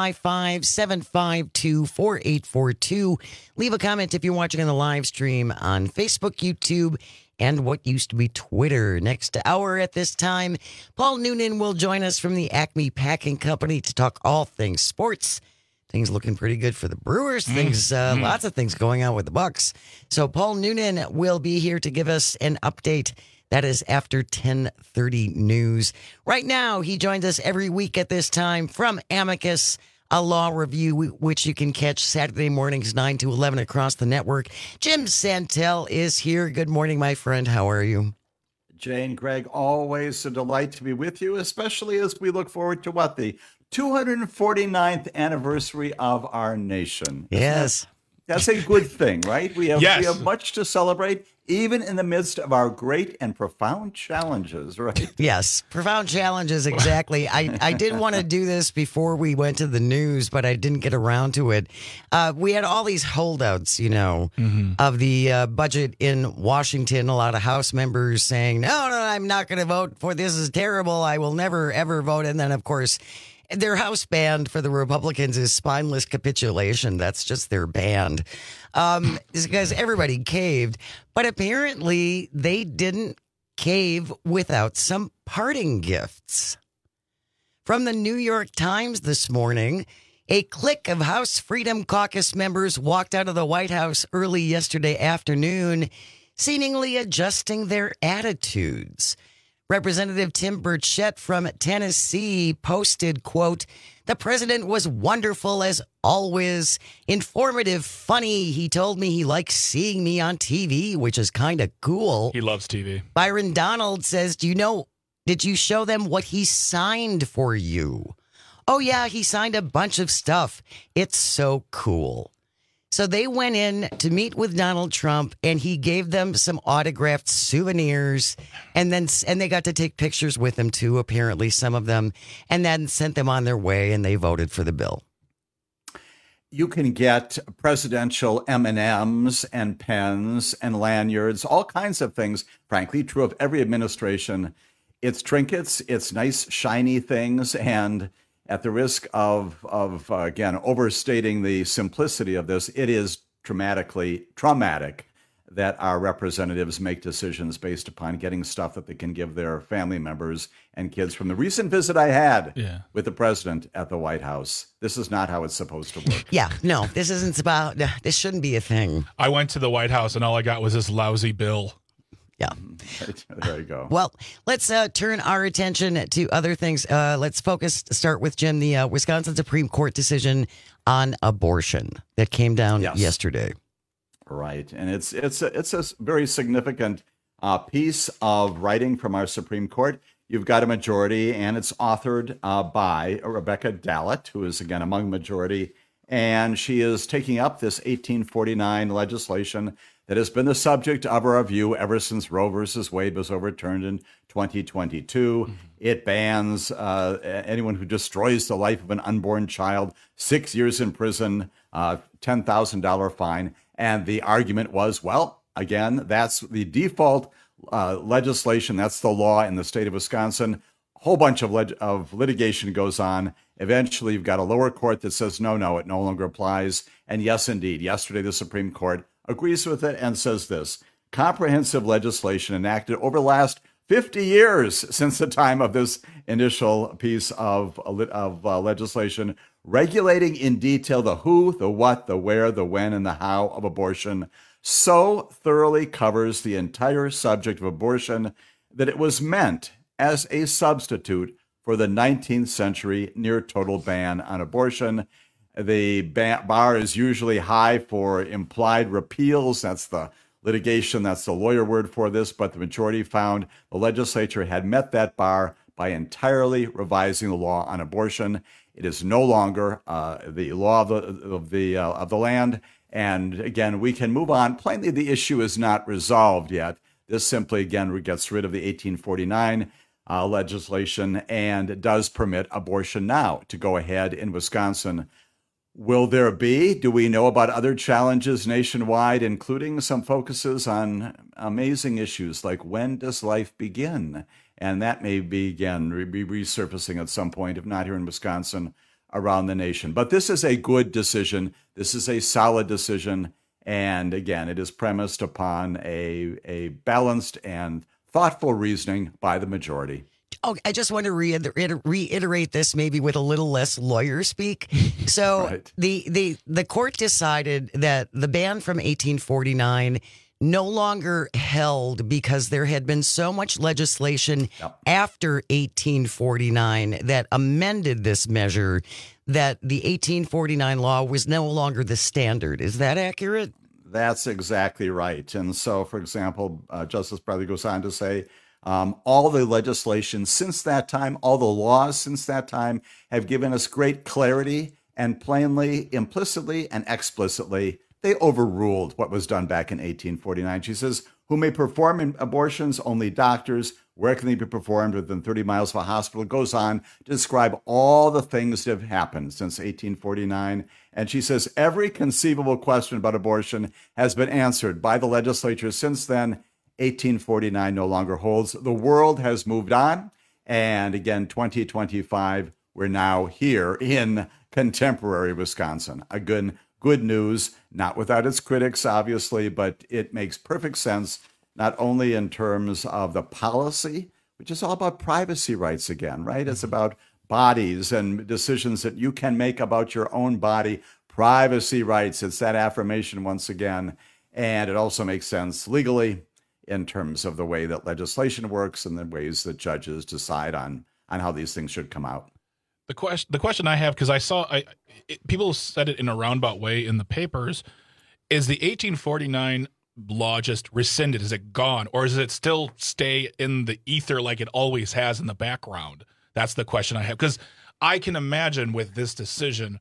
855-752-4842. Leave a comment if you're watching on the live stream on Facebook, YouTube, and what used to be Twitter. Next hour at this time, Paul Noonan will join us from the Acme Packing Company to talk all things sports. Things looking pretty good for the Brewers. Lots of things going on with the Bucks. So Paul Noonan will be here to give us an update. That is after 10:30 news. Right now, he joins us every week at this time from Amicus, a law review, which you can catch Saturday mornings 9 to 11 across the network. Jim Santel is here. Good morning, my friend. How are you? Jane, Greg, always a delight to be with you, especially as we look forward to the 249th anniversary of our nation. Yes. That's a good thing, right? We have much to celebrate, even in the midst of our great and profound challenges, right? Yes, profound challenges, exactly. I did want to do this before we went to the news, but I didn't get around to it. We had all these holdouts, of the budget in Washington. A lot of House members saying, no, I'm not going to vote for this. Is terrible. I will never, ever vote. And then, of course, their House band for the Republicans is spineless capitulation. That's just their band. Because everybody caved. But apparently they didn't cave without some parting gifts. From the New York Times this morning, a clique of House Freedom Caucus members walked out of the White House early yesterday afternoon, seemingly adjusting their attitudes. Representative Tim Burchett from Tennessee posted, quote, "The president was wonderful as always, informative, funny. He told me he likes seeing me on TV, which is kind of cool." He loves TV. Byron Donald says, did you show them what he signed for you? Oh, yeah, he signed a bunch of stuff. It's so cool. So they went in to meet with Donald Trump, and he gave them some autographed souvenirs, and they got to take pictures with him too, apparently, some of them, and then sent them on their way, and they voted for the bill. You can get presidential M&Ms and pens and lanyards, all kinds of things, frankly, true of every administration. It's trinkets, it's nice, shiny things, and at the risk of again, overstating the simplicity of this, it is traumatic that our representatives make decisions based upon getting stuff that they can give their family members and kids. From the recent visit I had with the president at the White House, this is not how it's supposed to work. Yeah, no, this shouldn't be a thing. I went to the White House and all I got was this lousy bill. Yeah. There you go. Well, let's turn our attention to other things. Let's start with Jim, the Wisconsin Supreme Court decision on abortion that came down yesterday. Right. And it's a very significant piece of writing from our Supreme Court. You've got a majority, and it's authored by Rebecca Dallett, who is, again, among majority. And she is taking up this 1849 legislation that has been the subject of a review ever since Roe versus Wade was overturned in 2022. It bans anyone who destroys the life of an unborn child, 6 years in prison, $10,000 fine. And the argument was, well, again, that's the default legislation. That's the law in the state of Wisconsin. whole bunch of litigation goes on. Eventually, you've got a lower court that says, no, it no longer applies. And yes, indeed, yesterday the Supreme Court agrees with it and says this: comprehensive legislation enacted over the last 50 years since the time of this initial piece of legislation, regulating in detail the who, the what, the where, the when, and the how of abortion, so thoroughly covers the entire subject of abortion that it was meant as a substitute for the 19th century near total ban on abortion. The bar is usually high for implied repeals. That's the litigation, that's the lawyer word for this, but the majority found the legislature had met that bar by entirely revising the law on abortion. It is no longer the law of the land. And again, we can move on. Plainly, the issue is not resolved yet. This simply, again, gets rid of the 1849 legislation and does permit abortion now to go ahead in Wisconsin. Will there be? Do we know about other challenges nationwide, including some focuses on amazing issues like when does life begin? And that may be resurfacing at some point, if not here in Wisconsin, around the nation. But this is a good decision. This is a solid decision. And again, it is premised upon a balanced and thoughtful reasoning by the majority. Oh, I just want to reiterate this maybe with a little less lawyer speak. So right. the court decided that the ban from 1849 no longer held because there had been so much legislation after 1849 that amended this measure that the 1849 law was no longer the standard. Is that accurate? That's exactly right. And so, for example, Justice Bradley goes on to say, all the legislation since that time, all the laws since that time have given us great clarity, and plainly, implicitly, and explicitly, they overruled what was done back in 1849. She says, who may perform abortions? Only doctors. Where can they be performed? Within 30 miles of a hospital. It goes on to describe all the things that have happened since 1849. And she says, every conceivable question about abortion has been answered by the legislature since then. 1849 no longer holds. The world has moved on. And again, 2025, we're now here in contemporary Wisconsin. Again, good news, not without its critics, obviously, but it makes perfect sense, not only in terms of the policy, which is all about privacy rights again, right? It's about bodies and decisions that you can make about your own body, privacy rights. It's that affirmation once again. And it also makes sense legally in terms of the way that legislation works and the ways that judges decide on how these things should come out. The question I have, because I saw people said it in a roundabout way in the papers, is the 1849 law just rescinded? Is it gone, or does it still stay in the ether like it always has in the background? That's the question I have, because I can imagine with this decision,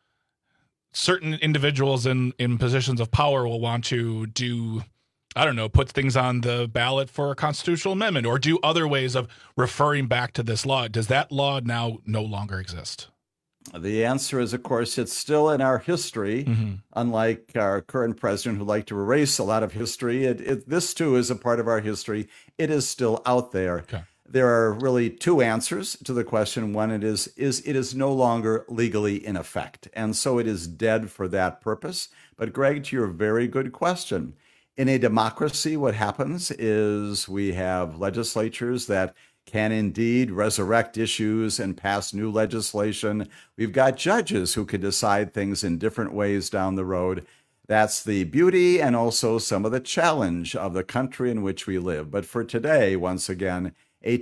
certain individuals in positions of power will want to do, I don't know, put things on the ballot for a constitutional amendment or do other ways of referring back to this law. Does that law now no longer exist? The answer is, of course, it's still in our history, unlike our current president who liked to erase a lot of history. This, too, is a part of our history. It is still out there. Okay. There are really two answers to the question. One, it is no longer legally in effect, and so it is dead for that purpose. But, Greg, to your very good question, in a democracy, what happens is we have legislatures that can indeed resurrect issues and pass new legislation. We've got judges who can decide things in different ways down the road. That's the beauty and also some of the challenge of the country in which we live. But for today, once again,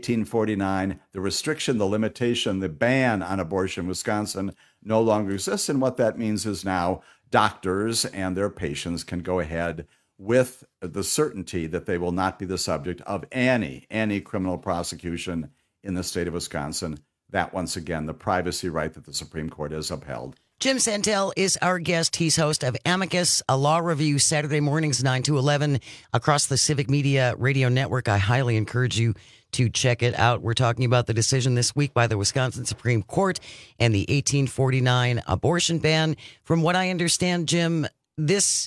1849, the restriction, the limitation, the ban on abortion in Wisconsin no longer exists. And what that means is now doctors and their patients can go ahead with the certainty that they will not be the subject of any criminal prosecution in the state of Wisconsin. That, once again, the privacy right that the Supreme Court has upheld. Jim Santel is our guest. He's host of Amicus, a law review, Saturday mornings, 9 to 11, across the Civic Media Radio Network. I highly encourage you to check it out. We're talking about the decision this week by the Wisconsin Supreme Court and the 1849 abortion ban. From what I understand, Jim, this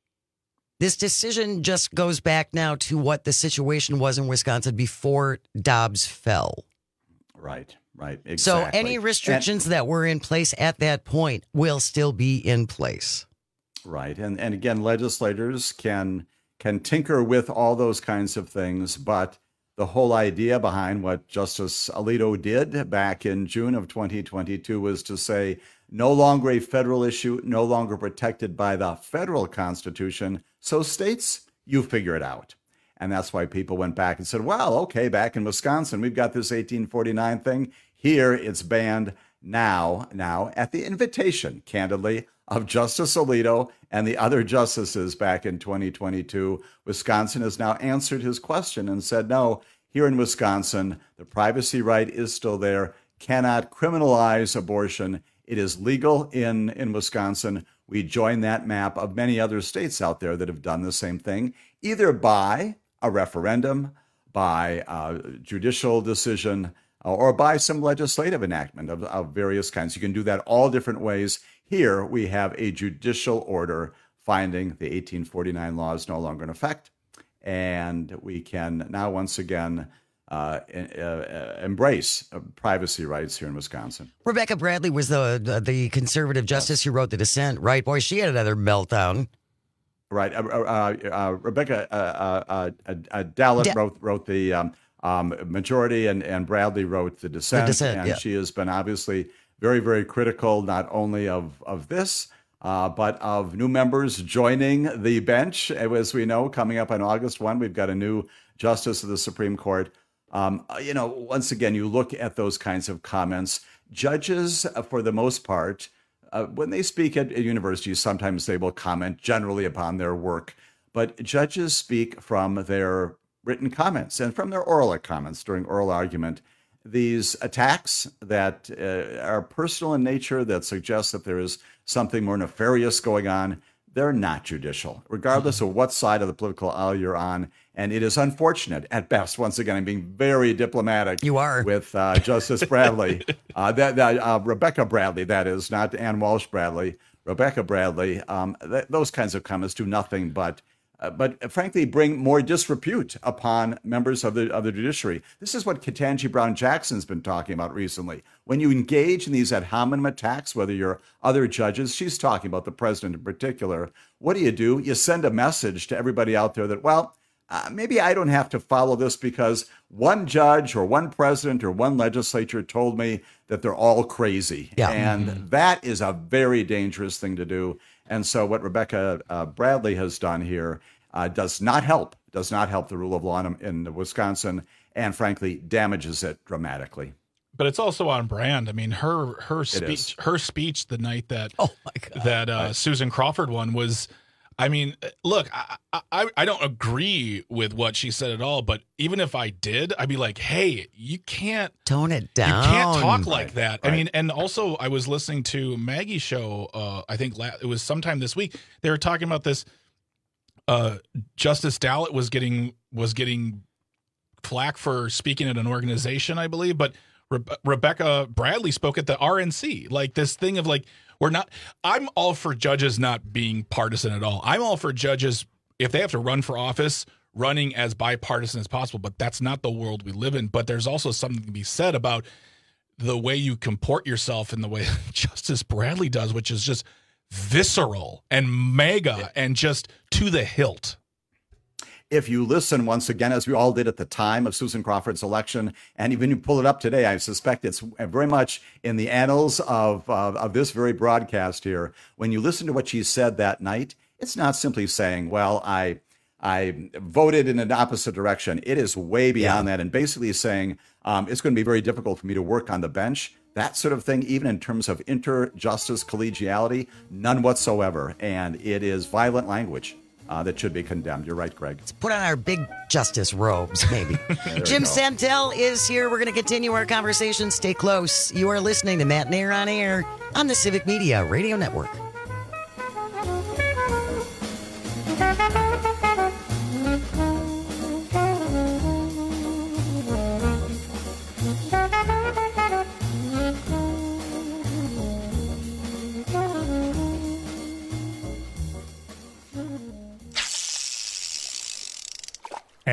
decision just goes back now to what the situation was in Wisconsin before Dobbs fell. Right, exactly. So any restrictions that were in place at that point will still be in place. Right, and again, legislators can tinker with all those kinds of things, but the whole idea behind what Justice Alito did back in June of 2022 was to say no longer a federal issue, no longer protected by the federal Constitution. So states, you figure it out. And that's why people went back and said, well, okay, back in Wisconsin, we've got this 1849 thing. Here it's banned now at the invitation, candidly, of Justice Alito and the other justices back in 2022. Wisconsin has now answered his question and said, no, here in Wisconsin, the privacy right is still there, cannot criminalize abortion. It is legal in Wisconsin. We join that map of many other states out there that have done the same thing, either by a referendum, by a judicial decision, or by some legislative enactment of various kinds. You can do that all different ways. Here we have a judicial order finding the 1849 law is no longer in effect, and we can now once again embrace privacy rights here in Wisconsin. Rebecca Bradley was the conservative justice who wrote the dissent, right? Boy, she had another meltdown. Right. Rebecca Dallett wrote the majority, and Bradley wrote the dissent. And she has been obviously very, very critical, not only of this, but of new members joining the bench. As we know, coming up on August 1, we've got a new justice of the Supreme Court. Once again, you look at those kinds of comments. Judges, for the most part, when they speak at universities, sometimes they will comment generally upon their work. But judges speak from their written comments and from their oral comments during oral argument. These attacks that are personal in nature, that suggest that there is something more nefarious going on, they're not judicial, regardless of what side of the political aisle you're on. And it is unfortunate at best. Once again, I'm being very diplomatic. You are. With Justice Bradley, Rebecca Bradley, that is, not Ann Walsh Bradley, Rebecca Bradley. Those kinds of comments do nothing but frankly bring more disrepute upon members of the judiciary. This is what Ketanji Brown Jackson's been talking about recently. When you engage in these ad hominem attacks, whether you're other judges, she's talking about the president in particular. What do? You send a message to everybody out there that, well, maybe I don't have to follow this because one judge or one president or one legislature told me that they're all crazy. Yeah. And that is a very dangerous thing to do. And so what Rebecca Bradley has done here does not help the rule of law in Wisconsin, and frankly damages it dramatically. But it's also on brand. I mean, her speech the night that Susan Crawford won was, I mean, look, I don't agree with what she said at all, but even if I did, I'd be like, hey, you can't tone it down. You can't talk like that. Right. I mean, and also I was listening to Maggie's show, I think it was sometime this week. They were talking about this. Justice Dallett was getting flack for speaking at an organization, I believe, but Rebecca Bradley spoke at the RNC. Like this thing of like, I'm all for judges not being partisan at all. I'm all for judges, if they have to run for office, running as bipartisan as possible, but that's not the world we live in. But there's also something to be said about the way you comport yourself in the way Justice Bradley does, which is just visceral and mega and just to the hilt. If you listen once again, as we all did at the time of Susan Crawford's election, and even you pull it up today, I suspect it's very much in the annals of this very broadcast here. When you listen to what she said that night, it's not simply saying, well, I voted in an opposite direction. It is way beyond that, and basically saying it's going to be very difficult for me to work on the bench. That sort of thing, even in terms of inter-justice collegiality, none whatsoever. And it is violent language that should be condemned. You're right, Greg. Let's put on our big justice robes, maybe. Jim Santel is here. We're going to continue our conversation. Stay close. You are listening to Matt Nair on Air on the Civic Media Radio Network.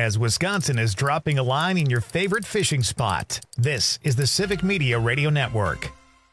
as Wisconsin is dropping a line in your favorite fishing spot. This is the Civic Media Radio Network.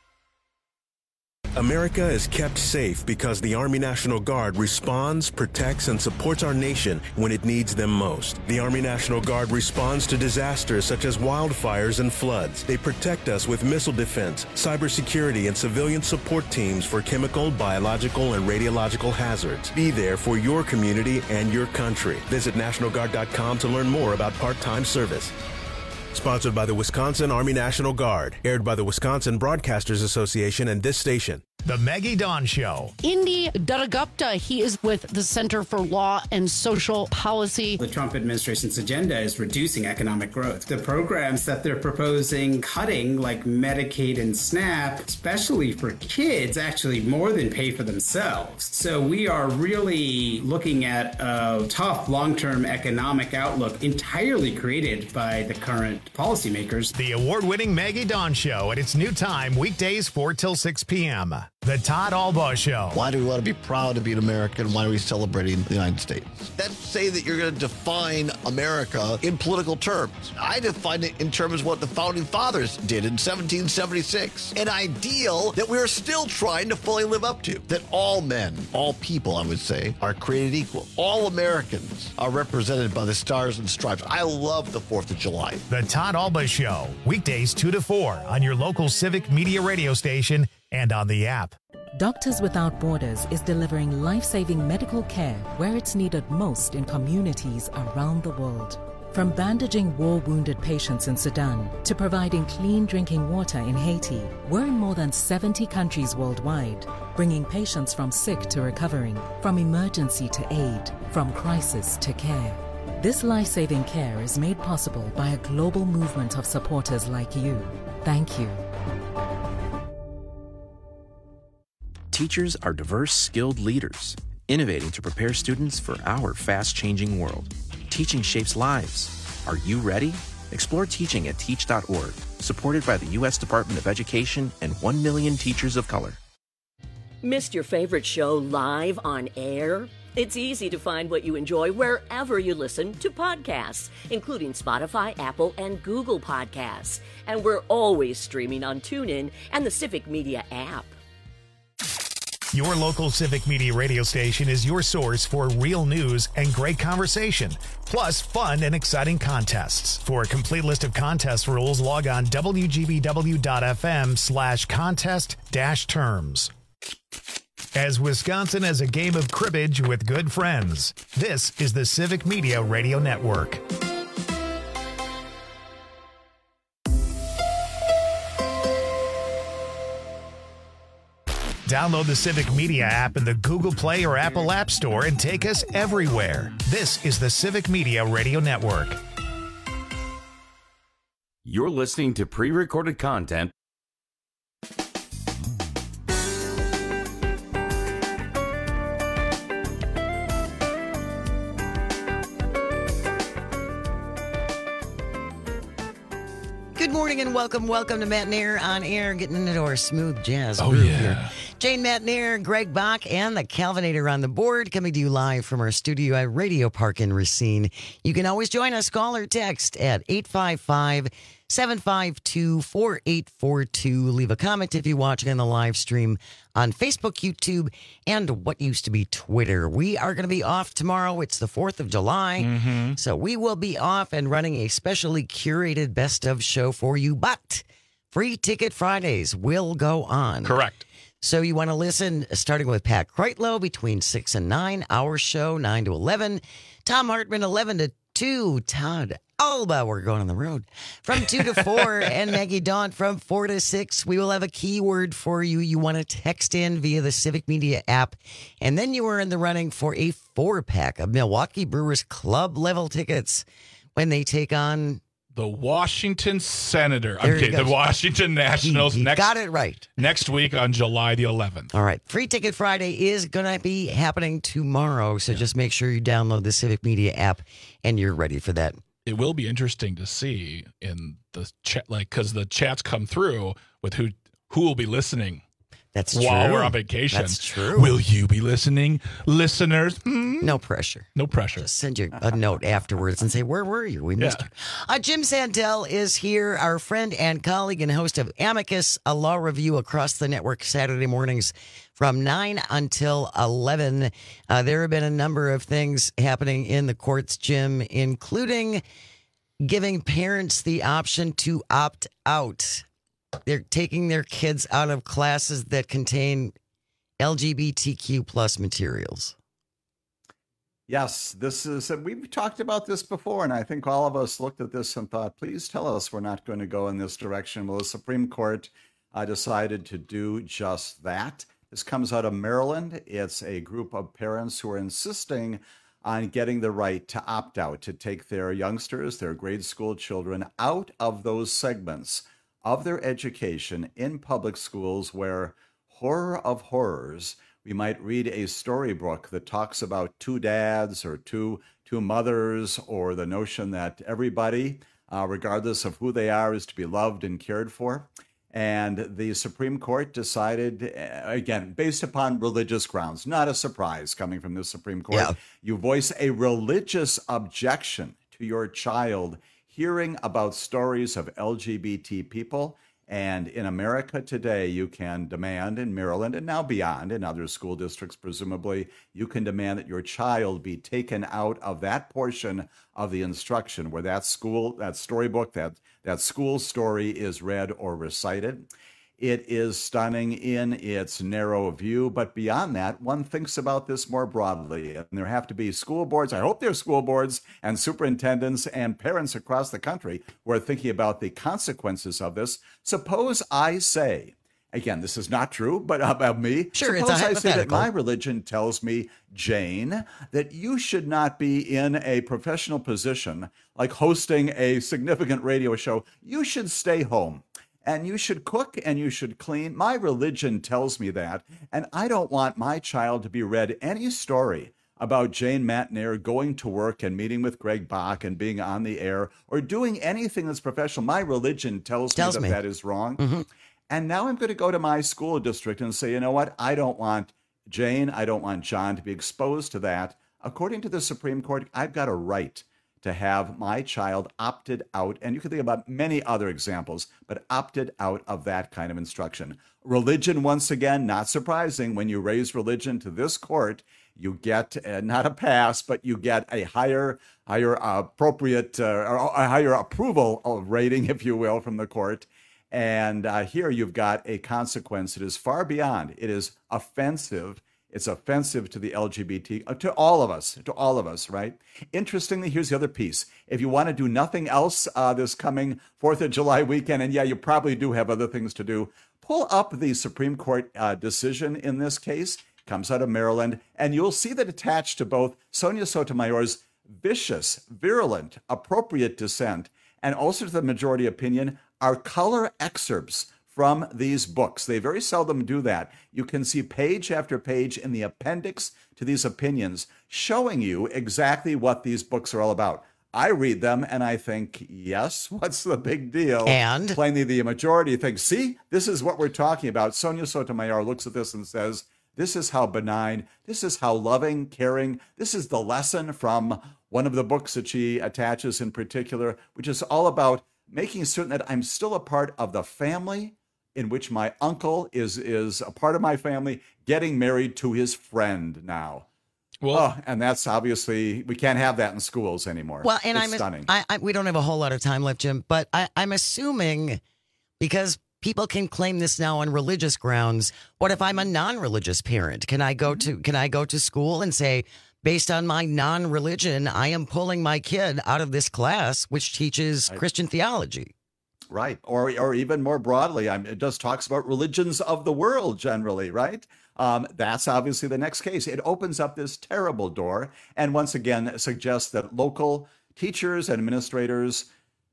America is kept safe because the Army National Guard responds, protects, and supports our nation when it needs them most. The Army National Guard responds to disasters such as wildfires and floods. They protect us with missile defense, cybersecurity, and civilian support teams for chemical, biological, and radiological hazards. Be there for your community and your country. Visit NationalGuard.com to learn more about part-time service. Sponsored by the Wisconsin Army National Guard. Aired by the Wisconsin Broadcasters Association and this station. The Maggie Dawn Show. Indy Dattagupta, he is with the Center for Law and Social Policy. The Trump administration's agenda is reducing economic growth. The programs that they're proposing cutting, like Medicaid and SNAP, especially for kids, actually more than pay for themselves. So we are really looking at a tough long-term economic outlook entirely created by the current policymakers. The award-winning Maggie Dawn Show at its new time, weekdays 4 till 6 p.m. The Todd Albaugh Show. Why do we want to be proud to be an American? Why are we celebrating the United States? That's say that you're going to define America in political terms. I define it in terms of what the Founding Fathers did in 1776. An ideal that we're still trying to fully live up to. That all men, all people, I would say, are created equal. All Americans are represented by the Stars and Stripes. I love the 4th of July. The Todd Albaugh Show. Weekdays 2 to 4 on your local Civic Media radio station and on the app. Doctors Without Borders is delivering life-saving medical care where it's needed most in communities around the world. From bandaging war-wounded patients in Sudan to providing clean drinking water in Haiti, we're in more than 70 countries worldwide, bringing patients from sick to recovering, from emergency to aid, from crisis to care. This life-saving care is made possible by a global movement of supporters like you. Thank you. Teachers are diverse, skilled leaders, innovating to prepare students for our fast-changing world. Teaching shapes lives. Are you ready? Explore teaching at teach.org, supported by the U.S. Department of Education and 1 million teachers of color. Missed your favorite show live on air? It's easy to find what you enjoy wherever you listen to podcasts, including Spotify, Apple, and Google Podcasts. And we're always streaming on TuneIn and the Civic Media app. Your local Civic Media radio station is your source for real news and great conversation, plus fun and exciting contests. For a complete list of contest rules, log on wgbw.fm/contest-terms. As Wisconsin has a game of cribbage with good friends, this is the Civic Media Radio Network. Download the Civic Media app in the Google Play or Apple App Store and take us everywhere. This is the Civic Media Radio Network. You're listening to pre-recorded content. Good morning and welcome to Matt Nair on air, getting into our smooth jazz groove here. Jane Matt Nair, Greg Bach, and the Calvinator on the board, coming to you live from our studio at Radio Park in Racine. You can always join us, call or text at 855-752-4842. Leave a comment if you're watching on the live stream on Facebook, YouTube, and what used to be Twitter. We are going to be off tomorrow. It's the 4th of July. So we will be off and running a specially curated best of show for you, but Free Ticket Fridays will go on. Correct. So you want to listen, starting with Pat Kreitlow between 6 and 9, our show 9 to 11, Tom Hartman 11 to 2, Todd Albaugh, we're going on the road, from 2 to 4, and Maggie Dawn from 4 to 6. We will have a keyword for you. You want to text in via the Civic Media app, and then you are in the running for a 4-pack of Milwaukee Brewers club level tickets when they take on the Washington Senator. Okay, the Washington Nationals. Got it right. Next week on July the 11th. All right. Free Ticket Friday is going to be happening tomorrow, so just make sure you download the Civic Media app and you're ready for that. It will be interesting to see in the chat, because the chats come through with who will be listening That's while true. we're on vacation. That's true. Will you be listening, listeners? No pressure. No pressure. Just send you a note afterwards and say, where were you? We missed you. Jim Santel is here, our friend and colleague and host of Amicus, a law review across the network Saturday mornings from 9 until 11. There have been a number of things happening in the courts, Jim, including giving parents the option to opt out. They're taking their kids out of classes that contain LGBTQ plus materials. Yes, this is, we've talked about this before, and I think all of us looked at this and thought, please tell us we're not going to go in this direction. Well, the Supreme Court decided to do just that. This comes out of Maryland. It's a group of parents who are insisting on getting the right to opt out, to take their youngsters, their grade school children, out of those segments of their education in public schools where, horror of horrors, we might read a storybook that talks about two dads or two mothers, or the notion that everybody, regardless of who they are, is to be loved and cared for. And the Supreme Court decided, again, based upon religious grounds, not a surprise coming from the Supreme Court, you voice a religious objection to your child hearing about stories of LGBT people. And in America today, you can demand in Maryland and now beyond, in other school districts, presumably, you can demand that your child be taken out of that portion of the instruction where that storybook, that school story is read or recited. It is stunning in its narrow view, but beyond that, one thinks about this more broadly. And there have to be school boards, I hope there are school boards and superintendents and parents across the country who are thinking about the consequences of this. Suppose I say, again, this is not true, but about me. Sure, suppose it's a I say that hypothetical. my religion tells me, Jane, that you should not be in a professional position like hosting a significant radio show. You should stay home. And you should cook and you should clean. My religion tells me that. And I don't want my child to be read any story about Jane Matnair going to work and meeting with Greg Bach and being on the air or doing anything that's professional. My religion tells me that is wrong. Mm-hmm. And now I'm going to go to my school district and say, you know what? I don't want Jane, I don't want John to be exposed to that. According to the Supreme Court, I've got a right to have my child opted out, and you can think about many other examples, but opted out of that kind of instruction. Religion, once again, not surprising. When you raise religion to this court, you get not a pass, but you get a higher appropriate, a higher approval rating, if you will, from the court. And here you've got a consequence that is far beyond. It is offensive. It's offensive to the LGBT, to all of us, right? Interestingly, here's the other piece. If you want to do nothing else this coming 4th of July weekend, and yeah, you probably do have other things to do, pull up the Supreme Court decision in this case. It comes out of Maryland, and you'll see that attached to both Sonia Sotomayor's vicious, virulent, appropriate dissent, and also to the majority opinion, are color excerpts from these books. They very seldom do that. You can see page after page in the appendix to these opinions showing you exactly what these books are all about. I read them and I think, yes, what's the big deal? And plainly the majority thinks, see, this is what we're talking about. Sonia Sotomayor looks at this and says, this is how benign, this is how loving, caring, this is the lesson from one of the books that she attaches in particular, which is all about making certain that I'm still a part of the family in which my uncle is a part of my family, getting married to his friend now. Well, and that's obviously, we can't have that in schools anymore. Well, and it's stunning. We don't have a whole lot of time left, Jim, but I'm assuming, because people can claim this now on religious grounds, what if I'm a non-religious parent? Can I go to school and say, based on my non-religion, I am pulling my kid out of this class which teaches Christian theology? Right. Or even more broadly, it just talks about religions of the world generally, right? That's obviously the next case. It opens up this terrible door and once again suggests that local teachers and administrators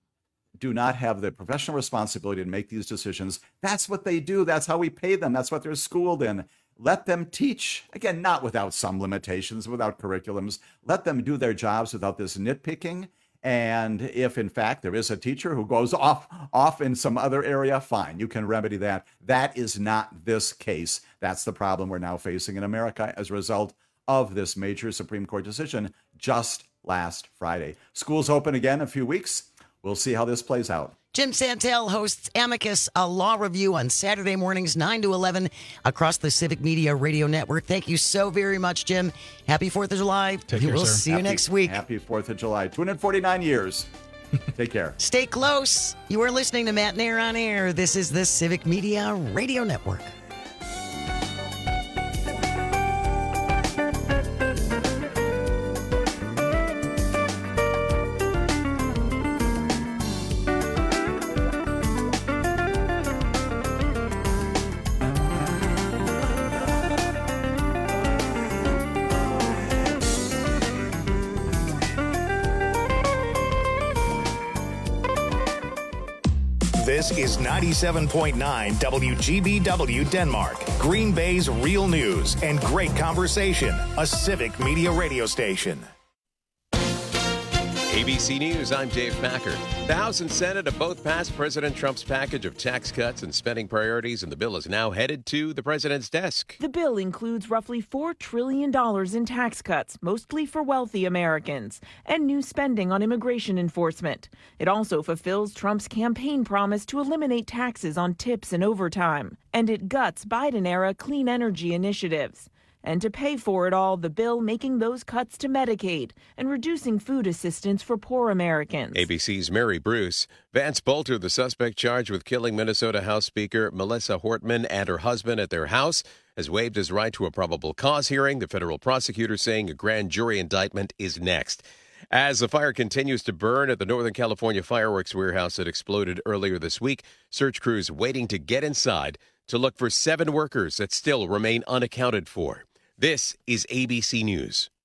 do not have the professional responsibility to make these decisions. That's what they do. That's how we pay them. That's what they're schooled in. Let them teach, again, not without some limitations, without curriculums. Let them do their jobs without this nitpicking And if, in fact, there is a teacher who goes off in some other area, fine, you can remedy that. That is not this case. That's the problem we're now facing in America as a result of this major Supreme Court decision just last Friday. Schools open again in a few weeks. We'll see how this plays out. Jim Santel hosts Amicus, a law review on Saturday mornings, 9 to 11, across the Civic Media Radio Network. Thank you so very much, Jim. Happy 4th of July. Take care, we'll sir. see you next week. Happy 4th of July. 249 years. Take care. Stay close. You are listening to Matt Nair on Air. This is the Civic Media Radio Network. This is 97.9 WGBW Denmark, Green Bay's real news and great conversation, a Civic Media radio station. ABC News, I'm Dave Packard. The House and Senate have both passed President Trump's package of tax cuts and spending priorities, and the bill is now headed to the president's desk. The bill includes roughly $4 trillion in tax cuts, mostly for wealthy Americans, and new spending on immigration enforcement. It also fulfills Trump's campaign promise to eliminate taxes on tips and overtime, and it guts Biden-era clean energy initiatives. And to pay for it all, the bill making those cuts to Medicaid and reducing food assistance for poor Americans. ABC's Mary Bruce. Vance Bolter, the suspect charged with killing Minnesota House Speaker Melissa Hortman and her husband at their house, has waived his right to a probable cause hearing. The federal prosecutor saying a grand jury indictment is next. As the fire continues to burn at the Northern California fireworks warehouse that exploded earlier this week, search crews waiting to get inside to look for 7 workers that still remain unaccounted for. This is ABC News.